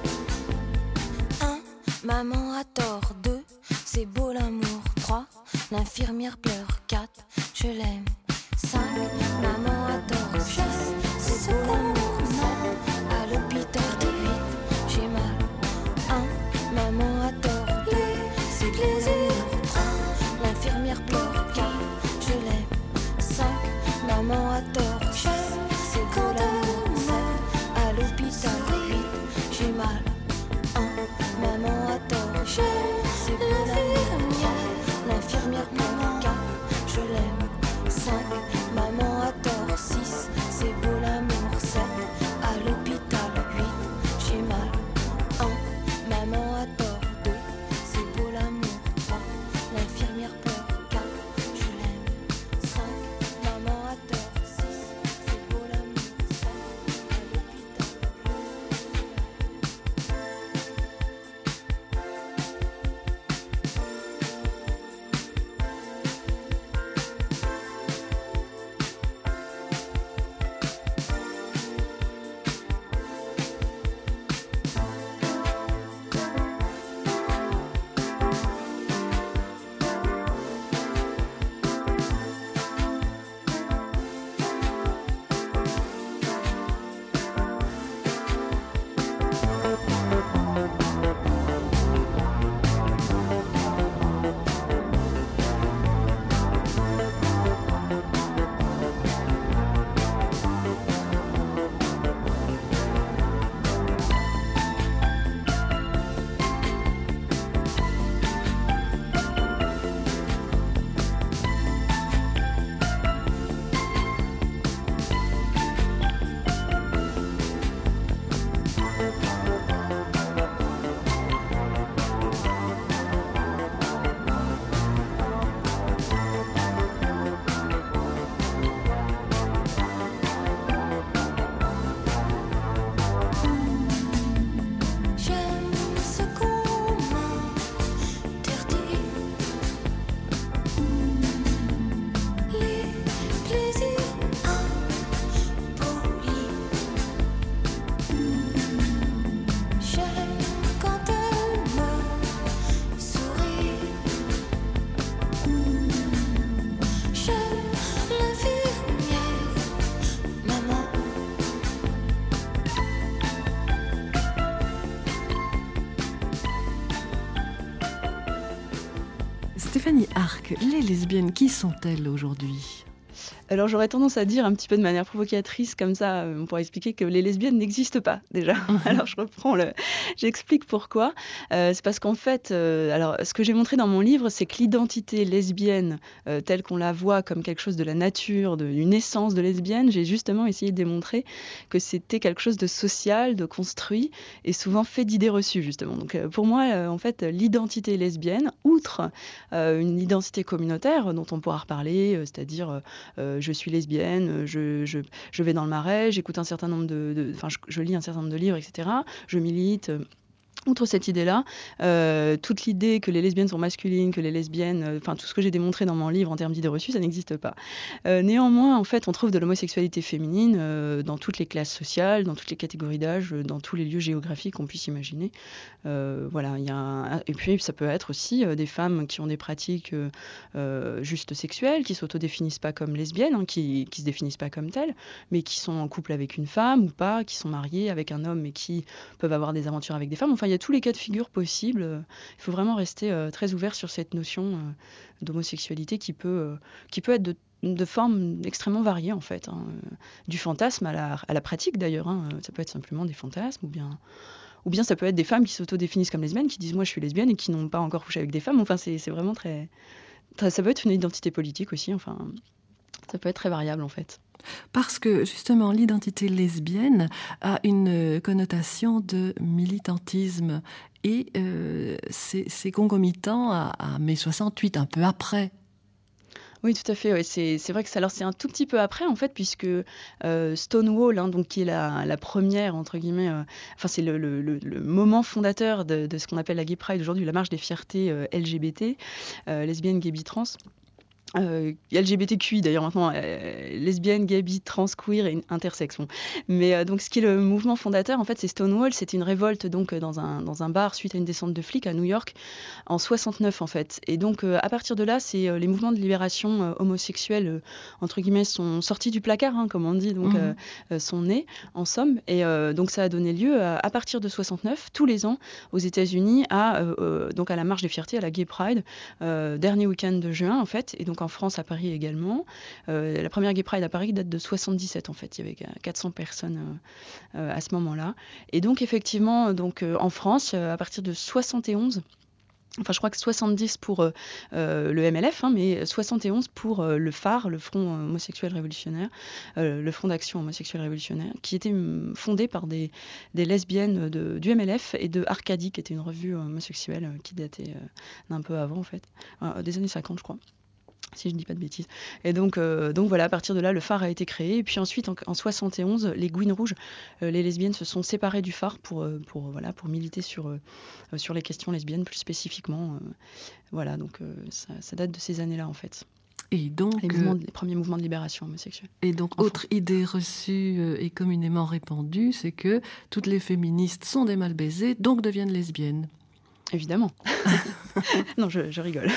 Un, maman a tort. Deux, c'est beau l'amour. Trois, l'infirmière pleure. Quatre, je l'aime. Cinq, maman a tort. Six, c'est beau l'amour. Sept, à l'hôpital. Huit, j'ai mal. Un, maman a tort. Deux, c'est beau l'amour. Trois, l'infirmière pleure. Quatre, je l'aime. Cinq, maman a tort. Six, c'est beau l'amour. Sept, à l'hôpital. Huit, j'ai mal. Un, maman a tort. C'est beau l'amour. Trois, l'infirmière pleure. Quatre, je l'aime. Cinq, maman a tort. Six, c'est beau l'amour. Sept, à l'hôpital. Huit, j'ai mal. Un, maman a tort. Deux, c'est beau l'amour. Trois, l'infirmière pleure. Quatre, je l'aime. Cinq, maman a tort. Six, c'est beau l'amour. Sept, à l'hôpital. J'aime ce qu'on m'interdit, les plaisirs impolis. J'aime quand elle me sourit. J'aime l'infirmière, maman. Stéphanie Arc, les lesbiennes, qui sont-elles aujourd'hui? Alors j'aurais tendance à dire un petit peu de manière provocatrice comme ça, euh, on pourrait expliquer que les lesbiennes n'existent pas déjà. Alors je reprends le, j'explique pourquoi. Euh, c'est parce qu'en fait, euh, alors ce que j'ai montré dans mon livre, c'est que l'identité lesbienne euh, telle qu'on la voit comme quelque chose de la nature, de, une essence de lesbienne, j'ai justement essayé de démontrer que c'était quelque chose de social, de construit et souvent fait d'idées reçues justement. Donc euh, pour moi, euh, en fait, l'identité lesbienne, outre euh, une identité communautaire dont on pourra reparler, euh, c'est-à-dire euh, je suis lesbienne, je, je, je vais dans le Marais, j'écoute un certain nombre de, de enfin, je, je lis un certain nombre de livres, et cetera. Je milite. Outre cette idée-là, euh, toute l'idée que les lesbiennes sont masculines, que les lesbiennes, enfin euh, tout ce que j'ai démontré dans mon livre en termes d'idées reçues, ça n'existe pas. Euh, néanmoins, en fait, on trouve de l'homosexualité féminine euh, dans toutes les classes sociales, dans toutes les catégories d'âge, dans tous les lieux géographiques qu'on puisse imaginer. Euh, voilà, il y a un... et puis ça peut être aussi euh, des femmes qui ont des pratiques euh, euh, juste sexuelles, qui s'autodéfinissent pas comme lesbiennes, hein, qui qui se définissent pas comme telles, mais qui sont en couple avec une femme ou pas, qui sont mariées avec un homme, mais qui peuvent avoir des aventures avec des femmes. Enfin, il y a tous les cas de figure possibles. Il faut vraiment rester euh, très ouvert sur cette notion euh, d'homosexualité qui peut, euh, qui peut être de, de formes extrêmement variées, en fait. Hein. Du fantasme à la, à la pratique, d'ailleurs. Hein. Ça peut être simplement des fantasmes, ou bien, ou bien ça peut être des femmes qui s'autodéfinissent comme lesbiennes, qui disent « moi, je suis lesbienne » et qui n'ont pas encore couché avec des femmes. Enfin, c'est, c'est vraiment très, très... Ça peut être une identité politique aussi, enfin... Ça peut être très variable, en fait. Parce que justement, l'identité lesbienne a une connotation de militantisme et euh, c'est, c'est concomitant à, à mai soixante-huit, un peu après. Oui, tout à fait. Ouais. C'est, c'est vrai que ça, alors c'est un tout petit peu après en fait, puisque euh, Stonewall, hein, donc qui est la, la première entre guillemets, euh, enfin c'est le, le, le, le moment fondateur de, de ce qu'on appelle la Gay Pride aujourd'hui, la marche des fiertés euh, L G B T, euh, lesbiennes, gays, bi, trans. Euh, L G B T Q I d'ailleurs maintenant, euh, lesbienne, gay, bi, trans, queer et intersexe. Bon. Mais euh, donc ce qui est le mouvement fondateur en fait, c'est Stonewall. C'était une révolte donc dans un dans un bar suite à une descente de flics à New York en soixante-neuf en fait. Et donc euh, à partir de là, c'est euh, les mouvements de libération euh, homosexuelle euh, entre guillemets sont sortis du placard, hein, comme on dit, donc mmh. euh, sont nés en somme. Et euh, donc ça a donné lieu à, à partir de soixante-neuf tous les ans aux États-Unis à euh, donc à la marche des fiertés, à la Gay Pride, euh, dernier week-end de juin en fait. Et donc en France, à Paris également. Euh, la première Gay Pride à Paris date de soixante-dix-sept en fait. Il y avait quatre cents personnes euh, euh, à ce moment-là. Et donc effectivement, donc euh, en France, euh, à partir de soixante et onze. Enfin, je crois que soixante-dix pour euh, euh, le M L F, hein, mais soixante et onze pour euh, le phare, le Front homosexuel révolutionnaire, euh, le Front d'action homosexuelle révolutionnaire, qui était fondé par des, des lesbiennes de, du M L F et de Arcadie, qui était une revue homosexuelle euh, qui datait euh, d'un peu avant, en fait, euh, des années cinquante, je crois. Si je ne dis pas de bêtises. Et donc, euh, donc voilà, à partir de là, le phare a été créé. Et puis ensuite, en, en soixante et onze, les Gouines Rouges, euh, les lesbiennes se sont séparées du phare pour, euh, pour, voilà, pour militer sur, euh, sur les questions lesbiennes plus spécifiquement. Euh, voilà, donc euh, ça, ça date de ces années-là en fait. Et donc, les, mouvements, les premiers mouvements de libération homosexuelle. Et donc, autre idée reçue et communément répandue, c'est que toutes les féministes sont des mal baisées, donc deviennent lesbiennes. Évidemment. Non, je, je rigole.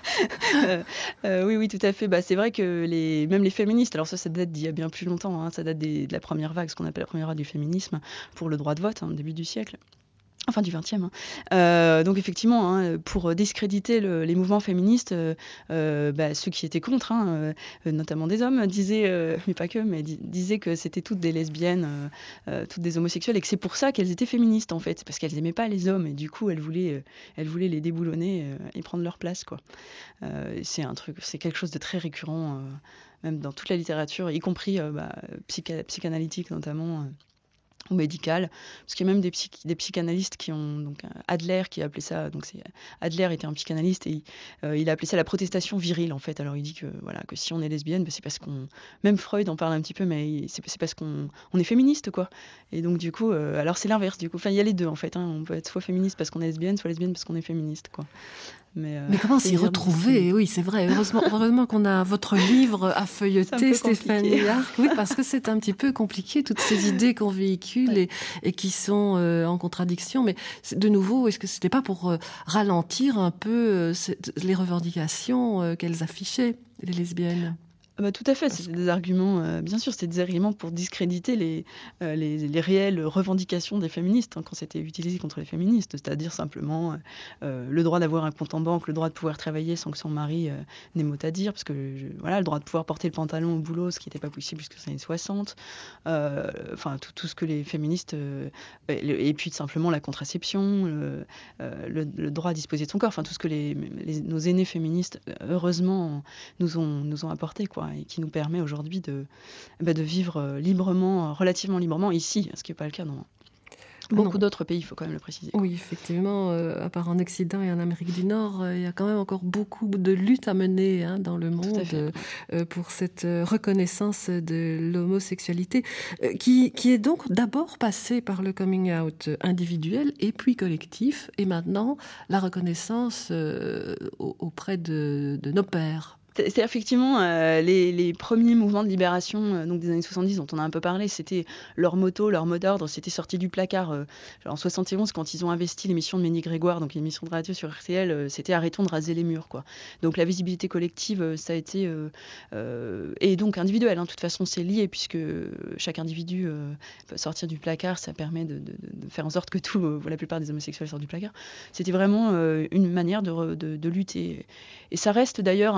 euh, euh, oui, oui, tout à fait. Bah, c'est vrai que les, même les féministes, alors ça, ça date d'il y a bien plus longtemps, hein, ça date des, de la première vague, ce qu'on appelle la première vague du féminisme pour le droit de vote, hein, au début du siècle. Enfin, du vingtième. Hein. Euh, donc, effectivement, hein, pour discréditer le, les mouvements féministes, euh, euh, bah, ceux qui étaient contre, hein, euh, notamment des hommes, disaient, euh, mais pas que, mais di- disaient que c'était toutes des lesbiennes, euh, euh, toutes des homosexuelles, et que c'est pour ça qu'elles étaient féministes, en fait, parce qu'elles n'aimaient pas les hommes, et du coup, elles voulaient, euh, elles voulaient les déboulonner euh, et prendre leur place, quoi. Euh, c'est un truc, c'est quelque chose de très récurrent, euh, même dans toute la littérature, y compris euh, bah, psycha- psychanalytique, notamment. Euh, ou médicale, parce qu'il y a même des, psy- des psychanalystes qui ont, donc Adler qui a appelé ça, donc c'est, Adler était un psychanalyste et euh, il a appelé ça la protestation virile en fait. Alors il dit que voilà, que si on est lesbienne, bah, c'est parce qu'on, même Freud en parle un petit peu, mais c'est, c'est parce qu'on on est féministe quoi. Et donc du coup, euh, alors c'est l'inverse du coup, enfin il y a les deux en fait, hein. On peut être soit féministe parce qu'on est lesbienne, soit lesbienne parce qu'on est féministe quoi. Mais, euh, mais comment s'y retrouver? Oui, c'est vrai. Heureusement, heureusement qu'on a votre livre à feuilleter, Stéphanie Arc. Oui, parce que c'est un petit peu compliqué, toutes ces idées qu'on véhicule ouais. et, et qui sont euh, en contradiction. Mais de nouveau, est-ce que c'était pas pour euh, ralentir un peu euh, les revendications euh, qu'elles affichaient, les lesbiennes? Bah, tout à fait, c'est des arguments, euh, bien sûr, c'est des arguments pour discréditer les, euh, les, les réelles revendications des féministes, hein, quand c'était utilisé contre les féministes, c'est-à-dire simplement euh, le droit d'avoir un compte en banque, le droit de pouvoir travailler sans que son mari euh, n'ait mot à dire, parce que je, voilà, le droit de pouvoir porter le pantalon au boulot, ce qui n'était pas possible jusqu'aux années soixante, euh, enfin tout, tout ce que les féministes, euh, et, et puis simplement la contraception, le, euh, le, le droit à disposer de son corps, enfin tout ce que les, les, nos aînés féministes, heureusement, nous ont, nous ont apporté, quoi. Et qui nous permet aujourd'hui de, bah, de vivre librement, relativement librement ici, ce qui n'est pas le cas dans beaucoup non. d'autres pays, il faut quand même le préciser. Oui, effectivement, euh, à part en Occident et en Amérique du Nord, euh, il y a quand même encore beaucoup de luttes à mener hein, dans le monde euh, pour cette reconnaissance de l'homosexualité, euh, qui, qui est donc d'abord passée par le coming out individuel et puis collectif, et maintenant la reconnaissance euh, auprès de, de nos pairs. C'est effectivement euh, les, les premiers mouvements de libération euh, donc des années soixante-dix dont on a un peu parlé, c'était leur motto, leur mot d'ordre, c'était sorti du placard. Euh, en soixante et onze, quand ils ont investi l'émission de Ménie Grégoire, donc l'émission de radio sur R T L, euh, c'était arrêtons de raser les murs, quoi. Donc la visibilité collective, euh, ça a été euh, euh, et donc individuelle. Hein, de toute façon, c'est lié puisque chaque individu euh, peut sortir du placard, ça permet de, de, de faire en sorte que tout, euh, la plupart des homosexuels sortent du placard. C'était vraiment euh, une manière de, de, de lutter. Et ça reste d'ailleurs un des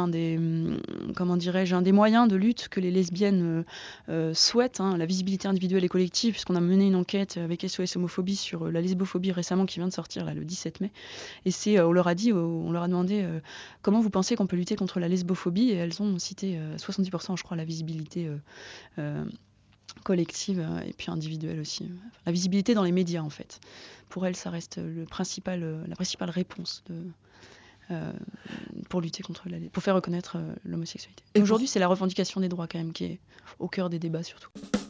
euh, comment dirais-je, un des moyens de lutte que les lesbiennes euh, euh, souhaitent, hein, la visibilité individuelle et collective, puisqu'on a mené une enquête avec S O S Homophobie sur euh, la lesbophobie récemment, qui vient de sortir là, le dix-sept mai. Et c'est, euh, on leur a dit, euh, on leur a demandé euh, comment vous pensez qu'on peut lutter contre la lesbophobie, et elles ont cité euh, soixante-dix pour cent, je crois, la visibilité euh, euh, collective euh, et puis individuelle aussi. La visibilité dans les médias, en fait. Pour elles, ça reste le principal, euh, la principale réponse de... Euh, pour lutter contre la, pour faire reconnaître euh, l'homosexualité. Et aujourd'hui, c'est la revendication des droits quand même qui est au cœur des débats surtout.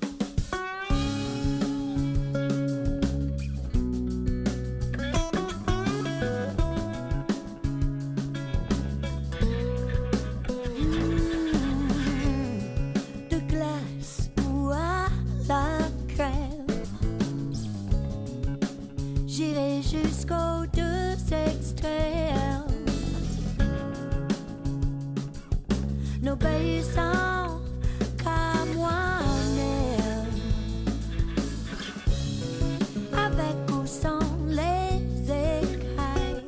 De glace ou à la crème, j'irai jusqu'aux deux extrêmes. N'obéissant qu'à moi-même, avec ou sans les écailles,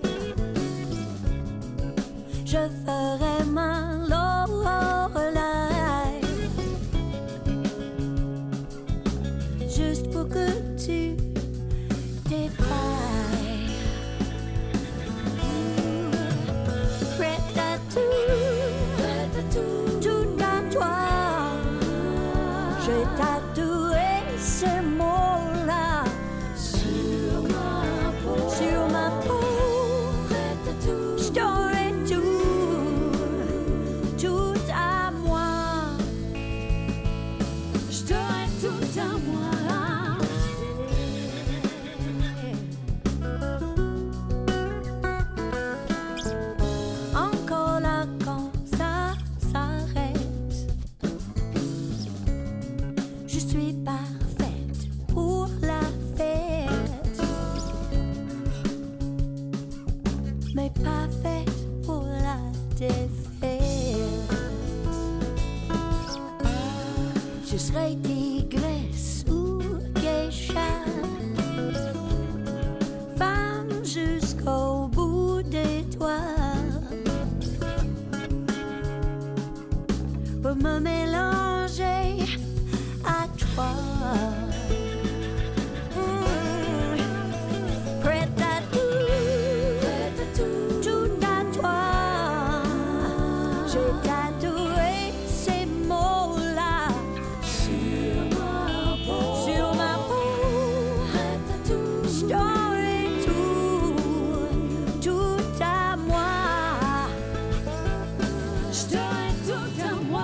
je ferai ma Lorelai, juste pour que tu défailles. Prête à tout, tout à toi, je vais tatouer ces mots-là sur ma peau, sur ma peau. Je t'aurai tout, tout à moi, je t'aurai tout à moi. Encore là quand ça s'arrête, je suis parfaite pour la fête, mais pas faite pour la défaite. Je serai tigresse ou geisha, femme jusqu'au bout des doigts, pour me mélanger à toi. Mmh. Prête à tout, tout à toi, j'ai tatoué ces mots-là sur ma peau, sur ma peau. Je t'aurai tout, tout à moi, je t'aurai tout à moi.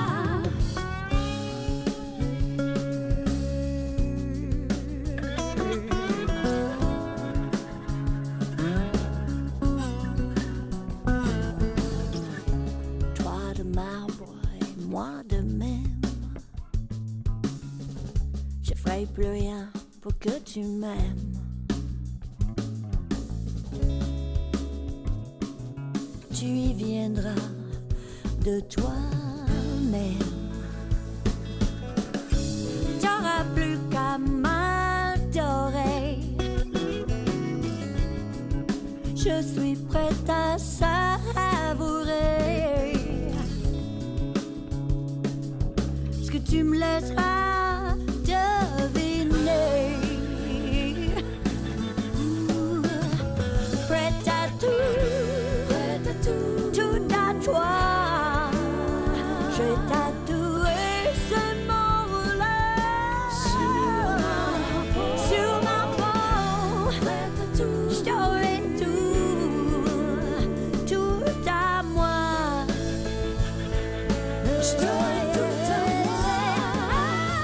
Toi de marbre et moi de même, je ferai plus rien pour que tu m'aimes. Tu y viendras de toi-même. T'auras plus qu'à m'adorer. Je suis prête à savourer ce que tu me laisseras deviner. Ouh, prête à tout, tout à toi, je vais tatouer ce mot-là sur ma peau, sur ma peau. Je t'aurai tout, tout à moi, je t'aurai tout à moi.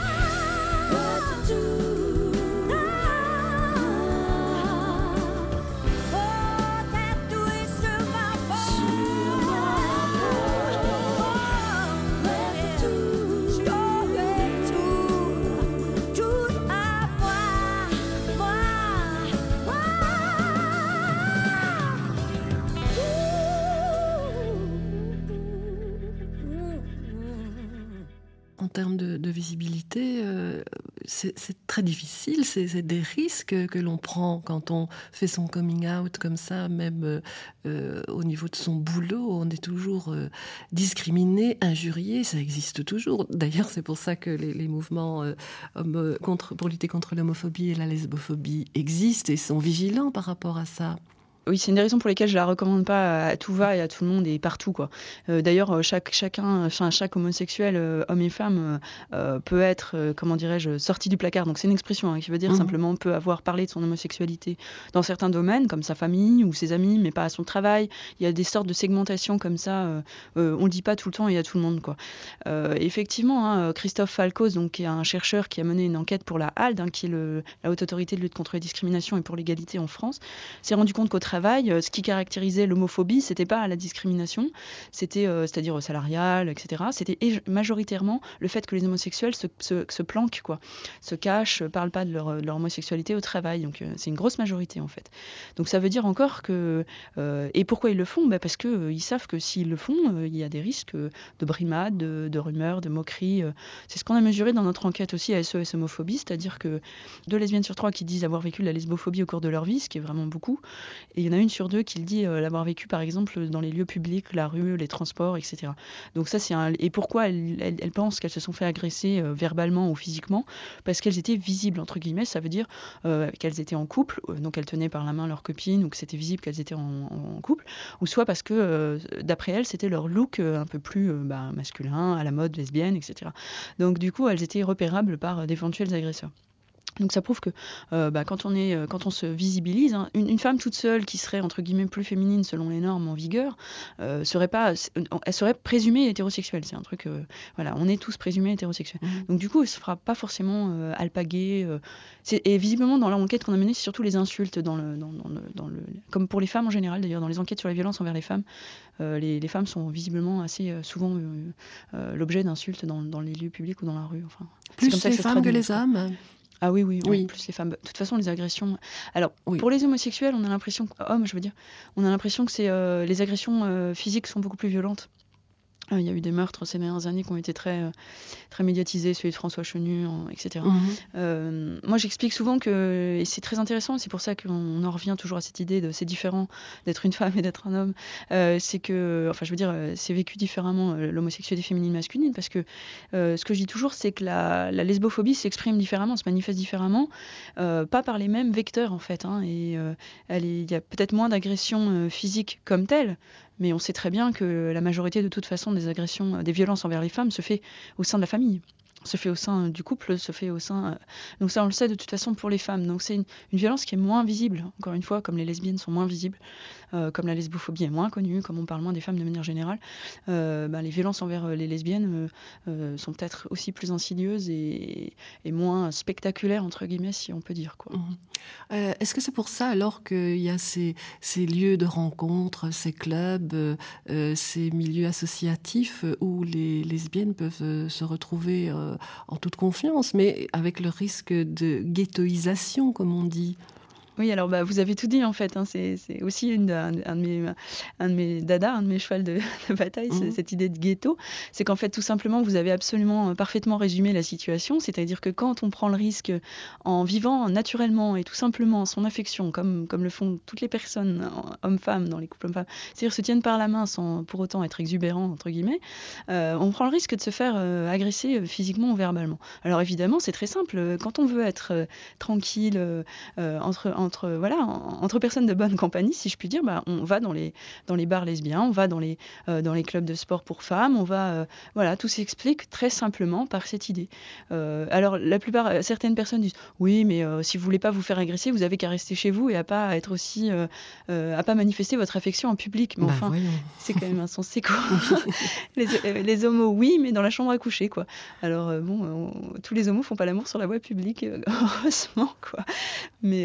l'homosexualité, euh, c'est, c'est très difficile, c'est, c'est des risques que l'on prend quand on fait son coming out comme ça, même euh, au niveau de son boulot, on est toujours euh, discriminé, injurié, ça existe toujours. D'ailleurs, c'est pour ça que les, les mouvements euh, homo, contre, pour lutter contre l'homophobie et la lesbophobie existent et sont vigilants par rapport à ça. Oui, c'est une des raisons pour lesquelles je la recommande pas à tout va et à tout le monde et partout, quoi. Euh, d'ailleurs, chaque chacun, enfin chaque homosexuel, euh, homme et femme, euh, peut être, euh, comment dirais-je, sorti du placard. Donc c'est une expression hein, qui veut dire mmh. simplement peut avoir parlé de son homosexualité dans certains domaines, comme sa famille ou ses amis, mais pas à son travail. Il y a des sortes de segmentations comme ça. Euh, euh, on le dit pas tout le temps et à tout le monde, quoi. Euh, effectivement, hein, Christophe Falcoz, donc qui est un chercheur qui a mené une enquête pour la H A L D, hein, qui est le, la haute autorité de lutte contre les discriminations et pour l'égalité en France, s'est rendu compte qu'au travail, ce qui caractérisait l'homophobie, c'était pas la discrimination, c'était, euh, c'est-à-dire salariale, et cetera. C'était majoritairement le fait que les homosexuels se, se, se planquent, quoi, se cachent, parlent pas de leur, de leur homosexualité au travail. Donc euh, c'est une grosse majorité en fait. Donc ça veut dire encore que euh, et pourquoi ils le font ? Ben parce que euh, ils savent que s'ils le font, euh, il y a des risques de brimades, de, de rumeurs, de moqueries. Euh. C'est ce qu'on a mesuré dans notre enquête aussi à S O S Homophobie, c'est-à-dire que deux lesbiennes sur trois qui disent avoir vécu de la lesbophobie au cours de leur vie, ce qui est vraiment beaucoup. Et il y en a une sur deux qui le dit euh, l'avoir vécu par exemple dans les lieux publics, la rue, les transports, et cetera. Donc ça c'est un... Et pourquoi elles, elles, elles pensent qu'elles se sont fait agresser euh, verbalement ou physiquement ? Parce qu'elles étaient visibles, entre guillemets, ça veut dire euh, qu'elles étaient en couple, euh, donc elles tenaient par la main leur copine, ou que c'était visible qu'elles étaient en, en, en couple, ou soit parce que euh, d'après elles c'était leur look euh, un peu plus euh, bah, masculin, à la mode, lesbienne, et cetera. Donc du coup elles étaient repérables par euh, d'éventuels agresseurs. Donc ça prouve que euh, bah, quand on est, quand on se visibilise, hein, une, une femme toute seule qui serait entre guillemets plus féminine selon les normes en vigueur, euh, serait pas, elle serait présumée hétérosexuelle. C'est un truc, euh, voilà, on est tous présumés hétérosexuels. Mmh. Donc du coup, elle se fera pas forcément euh, alpaguer. Euh, c'est, et visiblement dans l'enquête qu'on a menée, c'est surtout les insultes dans le, dans, dans le, dans le, comme pour les femmes en général d'ailleurs, dans les enquêtes sur la violence envers les femmes, euh, les, les femmes sont visiblement assez euh, souvent euh, euh, l'objet d'insultes dans, dans les lieux publics ou dans la rue. Enfin, plus c'est comme ça les que femmes que les hommes. Ah oui, oui, oui, oui, plus les femmes. De toute façon, les agressions... Alors, oui. pour les homosexuels, on a l'impression... Hommes, je veux dire. On a l'impression que c'est, euh, les agressions euh, physiques sont beaucoup plus violentes. Il y a eu des meurtres ces dernières années qui ont été très, très médiatisés, celui de François Chenu, et cetera. Mmh. Euh, moi, j'explique souvent que, et c'est très intéressant, c'est pour ça qu'on en revient toujours à cette idée de c'est différent d'être une femme et d'être un homme, euh, c'est que, enfin, je veux dire, c'est vécu différemment euh, l'homosexualité féminine masculine, parce que euh, ce que je dis toujours, c'est que la, la lesbophobie s'exprime différemment, se manifeste différemment, euh, pas par les mêmes vecteurs, en fait. Hein, et euh, il y a peut-être moins d'agressions euh, physiques comme telles, mais on sait très bien que la majorité de toute façon des agressions, des violences envers les femmes se fait au sein de la famille, se fait au sein du couple, se fait au sein... Donc ça on le sait de toute façon pour les femmes. Donc c'est une, une violence qui est moins visible, encore une fois, comme les lesbiennes sont moins visibles, euh, comme la lesbophobie est moins connue, comme on parle moins des femmes de manière générale, euh, ben, les violences envers les lesbiennes euh, euh, sont peut-être aussi plus insidieuses et, et moins spectaculaires, entre guillemets, si on peut dire, quoi. Mmh. Euh, est-ce que c'est pour ça alors qu'il y a ces, ces lieux de rencontre, ces clubs, euh, ces milieux associatifs où les lesbiennes peuvent euh, se retrouver euh, en toute confiance, mais avec le risque de ghettoisation, comme on dit? Oui, alors bah, vous avez tout dit en fait. Hein. C'est, c'est aussi une, un, un, de mes, un de mes dadas, un de mes chevals de, de bataille, mmh. c'est, cette idée de ghetto. C'est qu'en fait, tout simplement, vous avez absolument parfaitement résumé la situation. C'est-à-dire que quand on prend le risque, en vivant naturellement et tout simplement son affection, comme, comme le font toutes les personnes, hommes-femmes, dans les couples hommes-femmes, c'est-à-dire se tiennent par la main sans pour autant être exubérant, entre guillemets, euh, on prend le risque de se faire euh, agresser physiquement ou verbalement. Alors évidemment, c'est très simple. Quand on veut être euh, tranquille euh, entre entre voilà entre personnes de bonne compagnie, si je puis dire, bah, on va dans les dans les bars lesbiens, on va dans les euh, dans les clubs de sport pour femmes, on va euh, voilà, tout s'explique très simplement par cette idée. Euh, alors la plupart, certaines personnes disent oui, mais euh, si vous voulez pas vous faire agresser, vous avez qu'à rester chez vous et à pas être aussi euh, euh, à pas manifester votre affection en public. Mais bah, enfin, voyons. C'est quand même insensé, quoi. les, euh, les homos, oui, mais dans la chambre à coucher, quoi. Alors euh, bon, on, tous les homos font pas l'amour sur la voie publique, euh, heureusement, quoi. Mais euh, c'est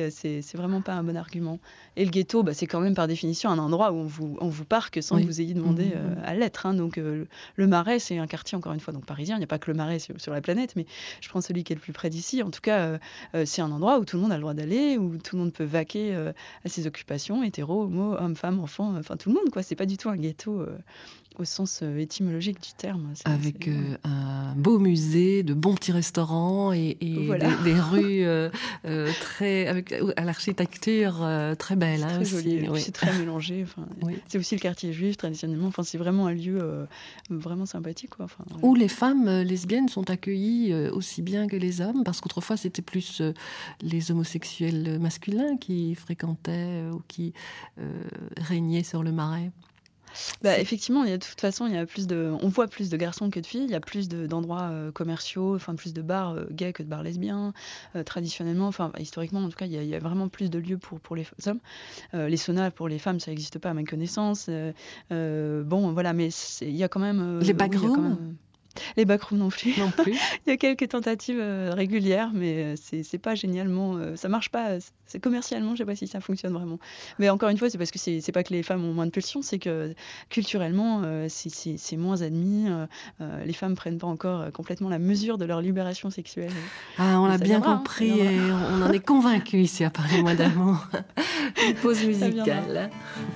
c'est vraiment pas un bon argument. Et le ghetto, bah, c'est quand même par définition un endroit où on vous, on vous parque sans Oui. que vous ayez demandé Mmh, euh, mmh. à l'être. Hein. Donc euh, le Marais, c'est un quartier encore une fois donc parisien. Il n'y a pas que le Marais sur, sur la planète, mais je prends celui qui est le plus près d'ici. En tout cas, euh, euh, c'est un endroit où tout le monde a le droit d'aller, où tout le monde peut vaquer euh, à ses occupations, hétéro, homo, homme, femme, enfant, enfin tout le monde, quoi. C'est pas du tout un ghetto euh, au sens euh, étymologique du terme. C'est, Avec c'est, euh, un beau musée, de bons petits restaurants et, et Voilà. des, des rues euh, euh, très avec à l'architecture euh, très belle, c'est hein, très aussi. joli, et puis Oui. c'est très mélangé. Enfin, Oui. c'est aussi le quartier juif traditionnellement. Enfin, c'est vraiment un lieu euh, vraiment sympathique, quoi. Enfin, voilà. Où les femmes euh, lesbiennes sont accueillies euh, aussi bien que les hommes, parce qu'autrefois c'était plus euh, les homosexuels masculins qui fréquentaient euh, ou qui euh, régnaient sur le Marais. Bah, effectivement, il y a de toute façon, il y a plus de, on voit plus de garçons que de filles. Il y a plus de, d'endroits euh, commerciaux, enfin plus de bars euh, gays que de bars lesbiens. Euh, traditionnellement, enfin historiquement, en tout cas, il y, a, il y a vraiment plus de lieux pour pour les hommes. Euh, les saunas pour les femmes, ça n'existe pas à ma connaissance. Euh, euh, bon, voilà, mais c'est- il y a quand même euh, Les oui, il y a quand backrooms même, euh, les backrooms non plus. non plus. Il y a quelques tentatives euh, régulières, mais euh, c'est c'est pas génialement, euh, ça marche pas. euh, C'est commercialement, je sais pas si ça fonctionne vraiment. Mais encore une fois, c'est parce que c'est c'est pas que les femmes ont moins de pulsions, c'est que culturellement, euh, c'est- c'est c'est moins admis. euh, euh, les femmes prennent pas encore euh, complètement la mesure de leur libération sexuelle. Ah, on Mais l'a ça bien viendra, hein, compris ça viendra. et on en est convaincu ici à Parlez-moi d'amour. Une pause viendra. musicale.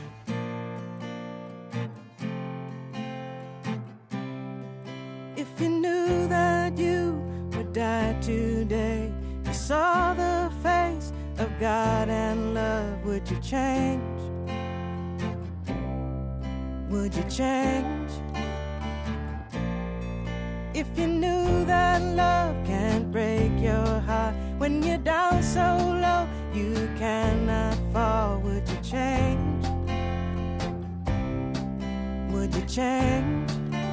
If you knew that you would die today, you saw the face of God and love, would you change? Would you change? If you knew that love can't break your heart, when you're down so low you cannot fall, would you change? Would you change?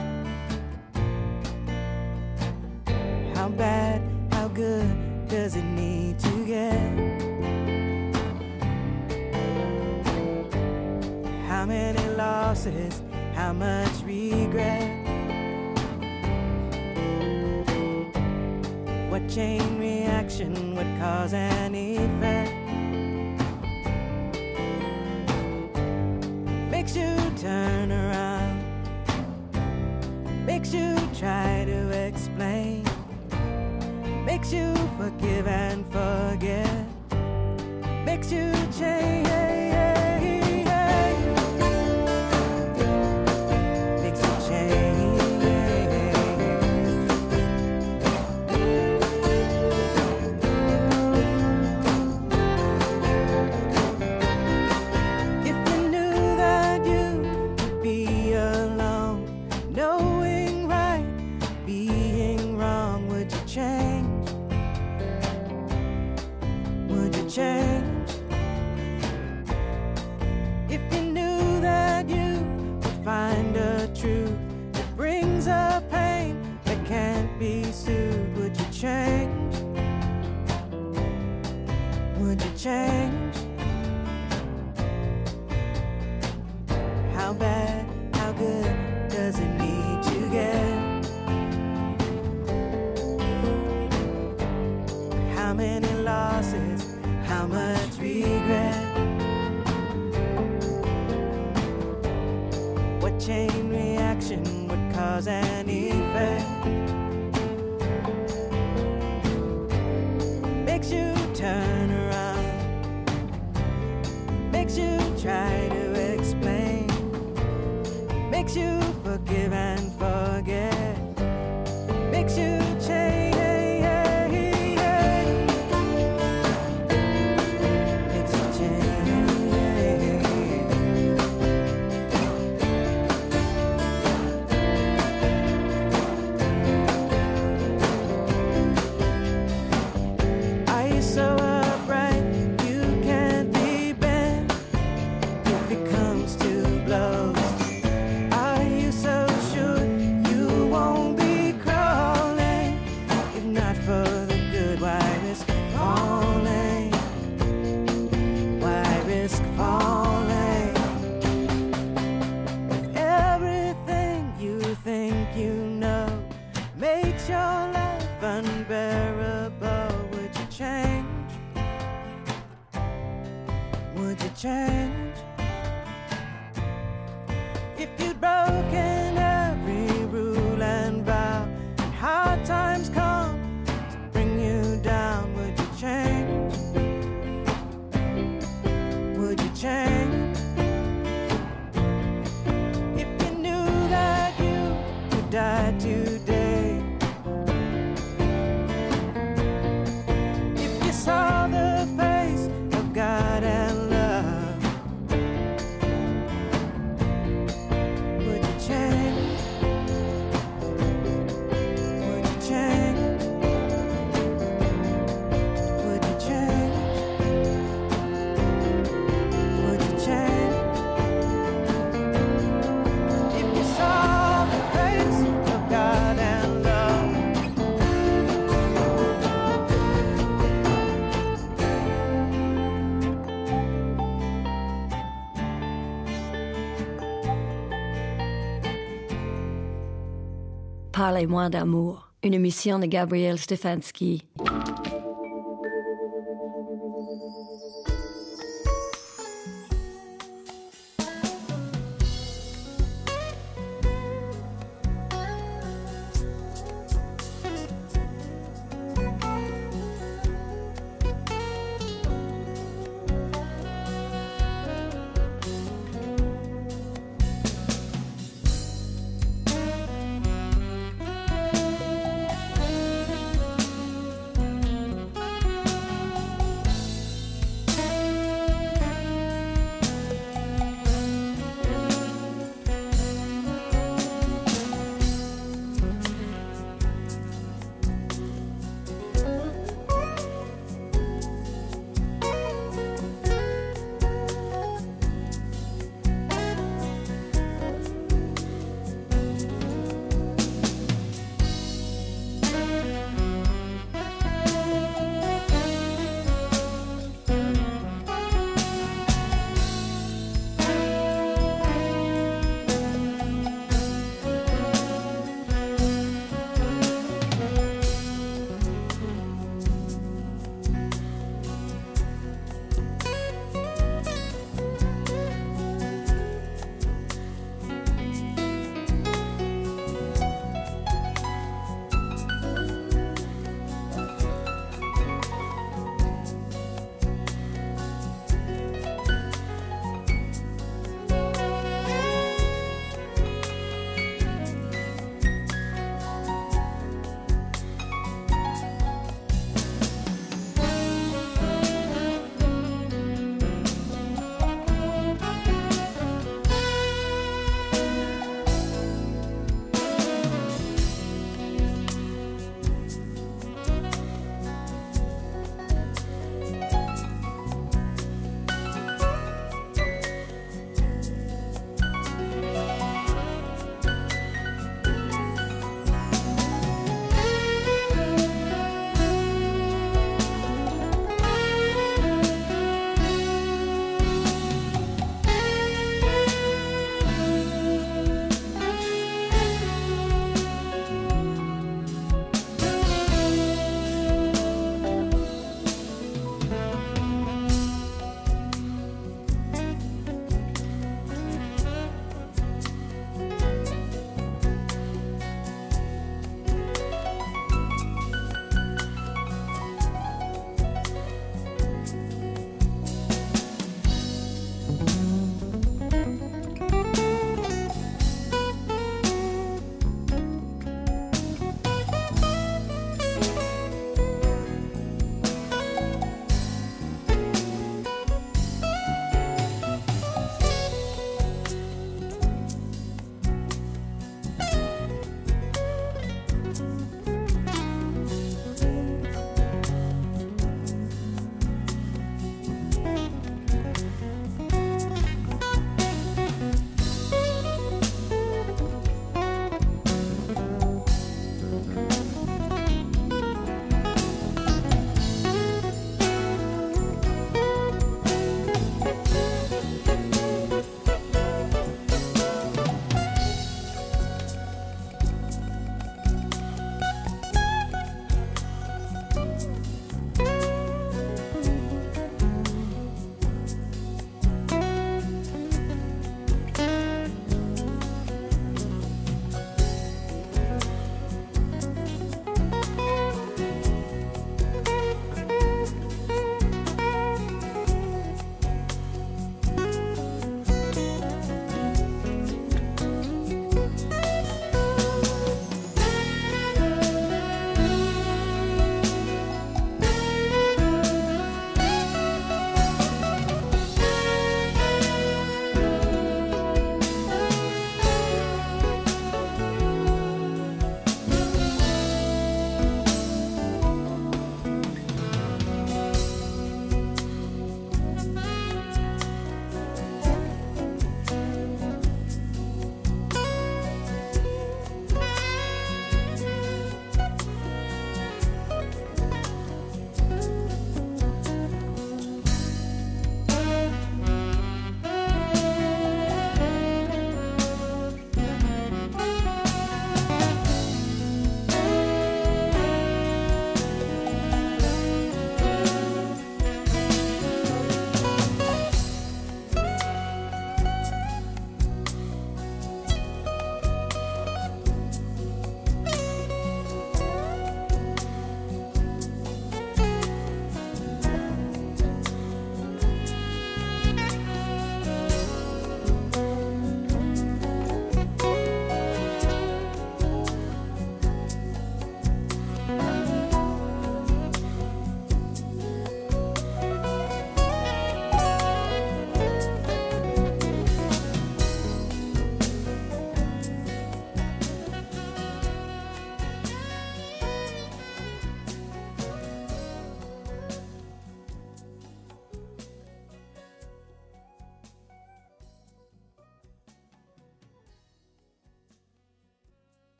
How bad, how good does it need to get? How many losses, how much regret? What chain reaction would cause an effect? Makes you turn around, makes you try to explain, makes you forgive and forget, makes you change, makes you change. If you knew that you would be alone, knowing right, being wrong, would you change? Would you change? If you knew that you would find a truth that brings a pain that can't be soothed, would you change? Would you change? How bad, how good does it need to get? How many losses, how much regret? What chain reaction would cause an effect? Makes you turn around, makes you try to explain, makes you forgive and forget, makes you change, makes you change. Are you so upright you can't be bent if it comes to blows? Are you so sure you won't be crawling? If not for the good, why risk falling? Why risk falling? If everything you think you know makes your life unbearable, would you change? change? If you'd broken every rule and vow, and hard times come to bring you down, would you change? Would you change? If you knew that you would die today, if you saw the face of God and love, would you change? Would you change? Would you change? Would you change? If you saw the face of God and love, Parlez-moi d'amour, une émission de Gabrielle Stefanski.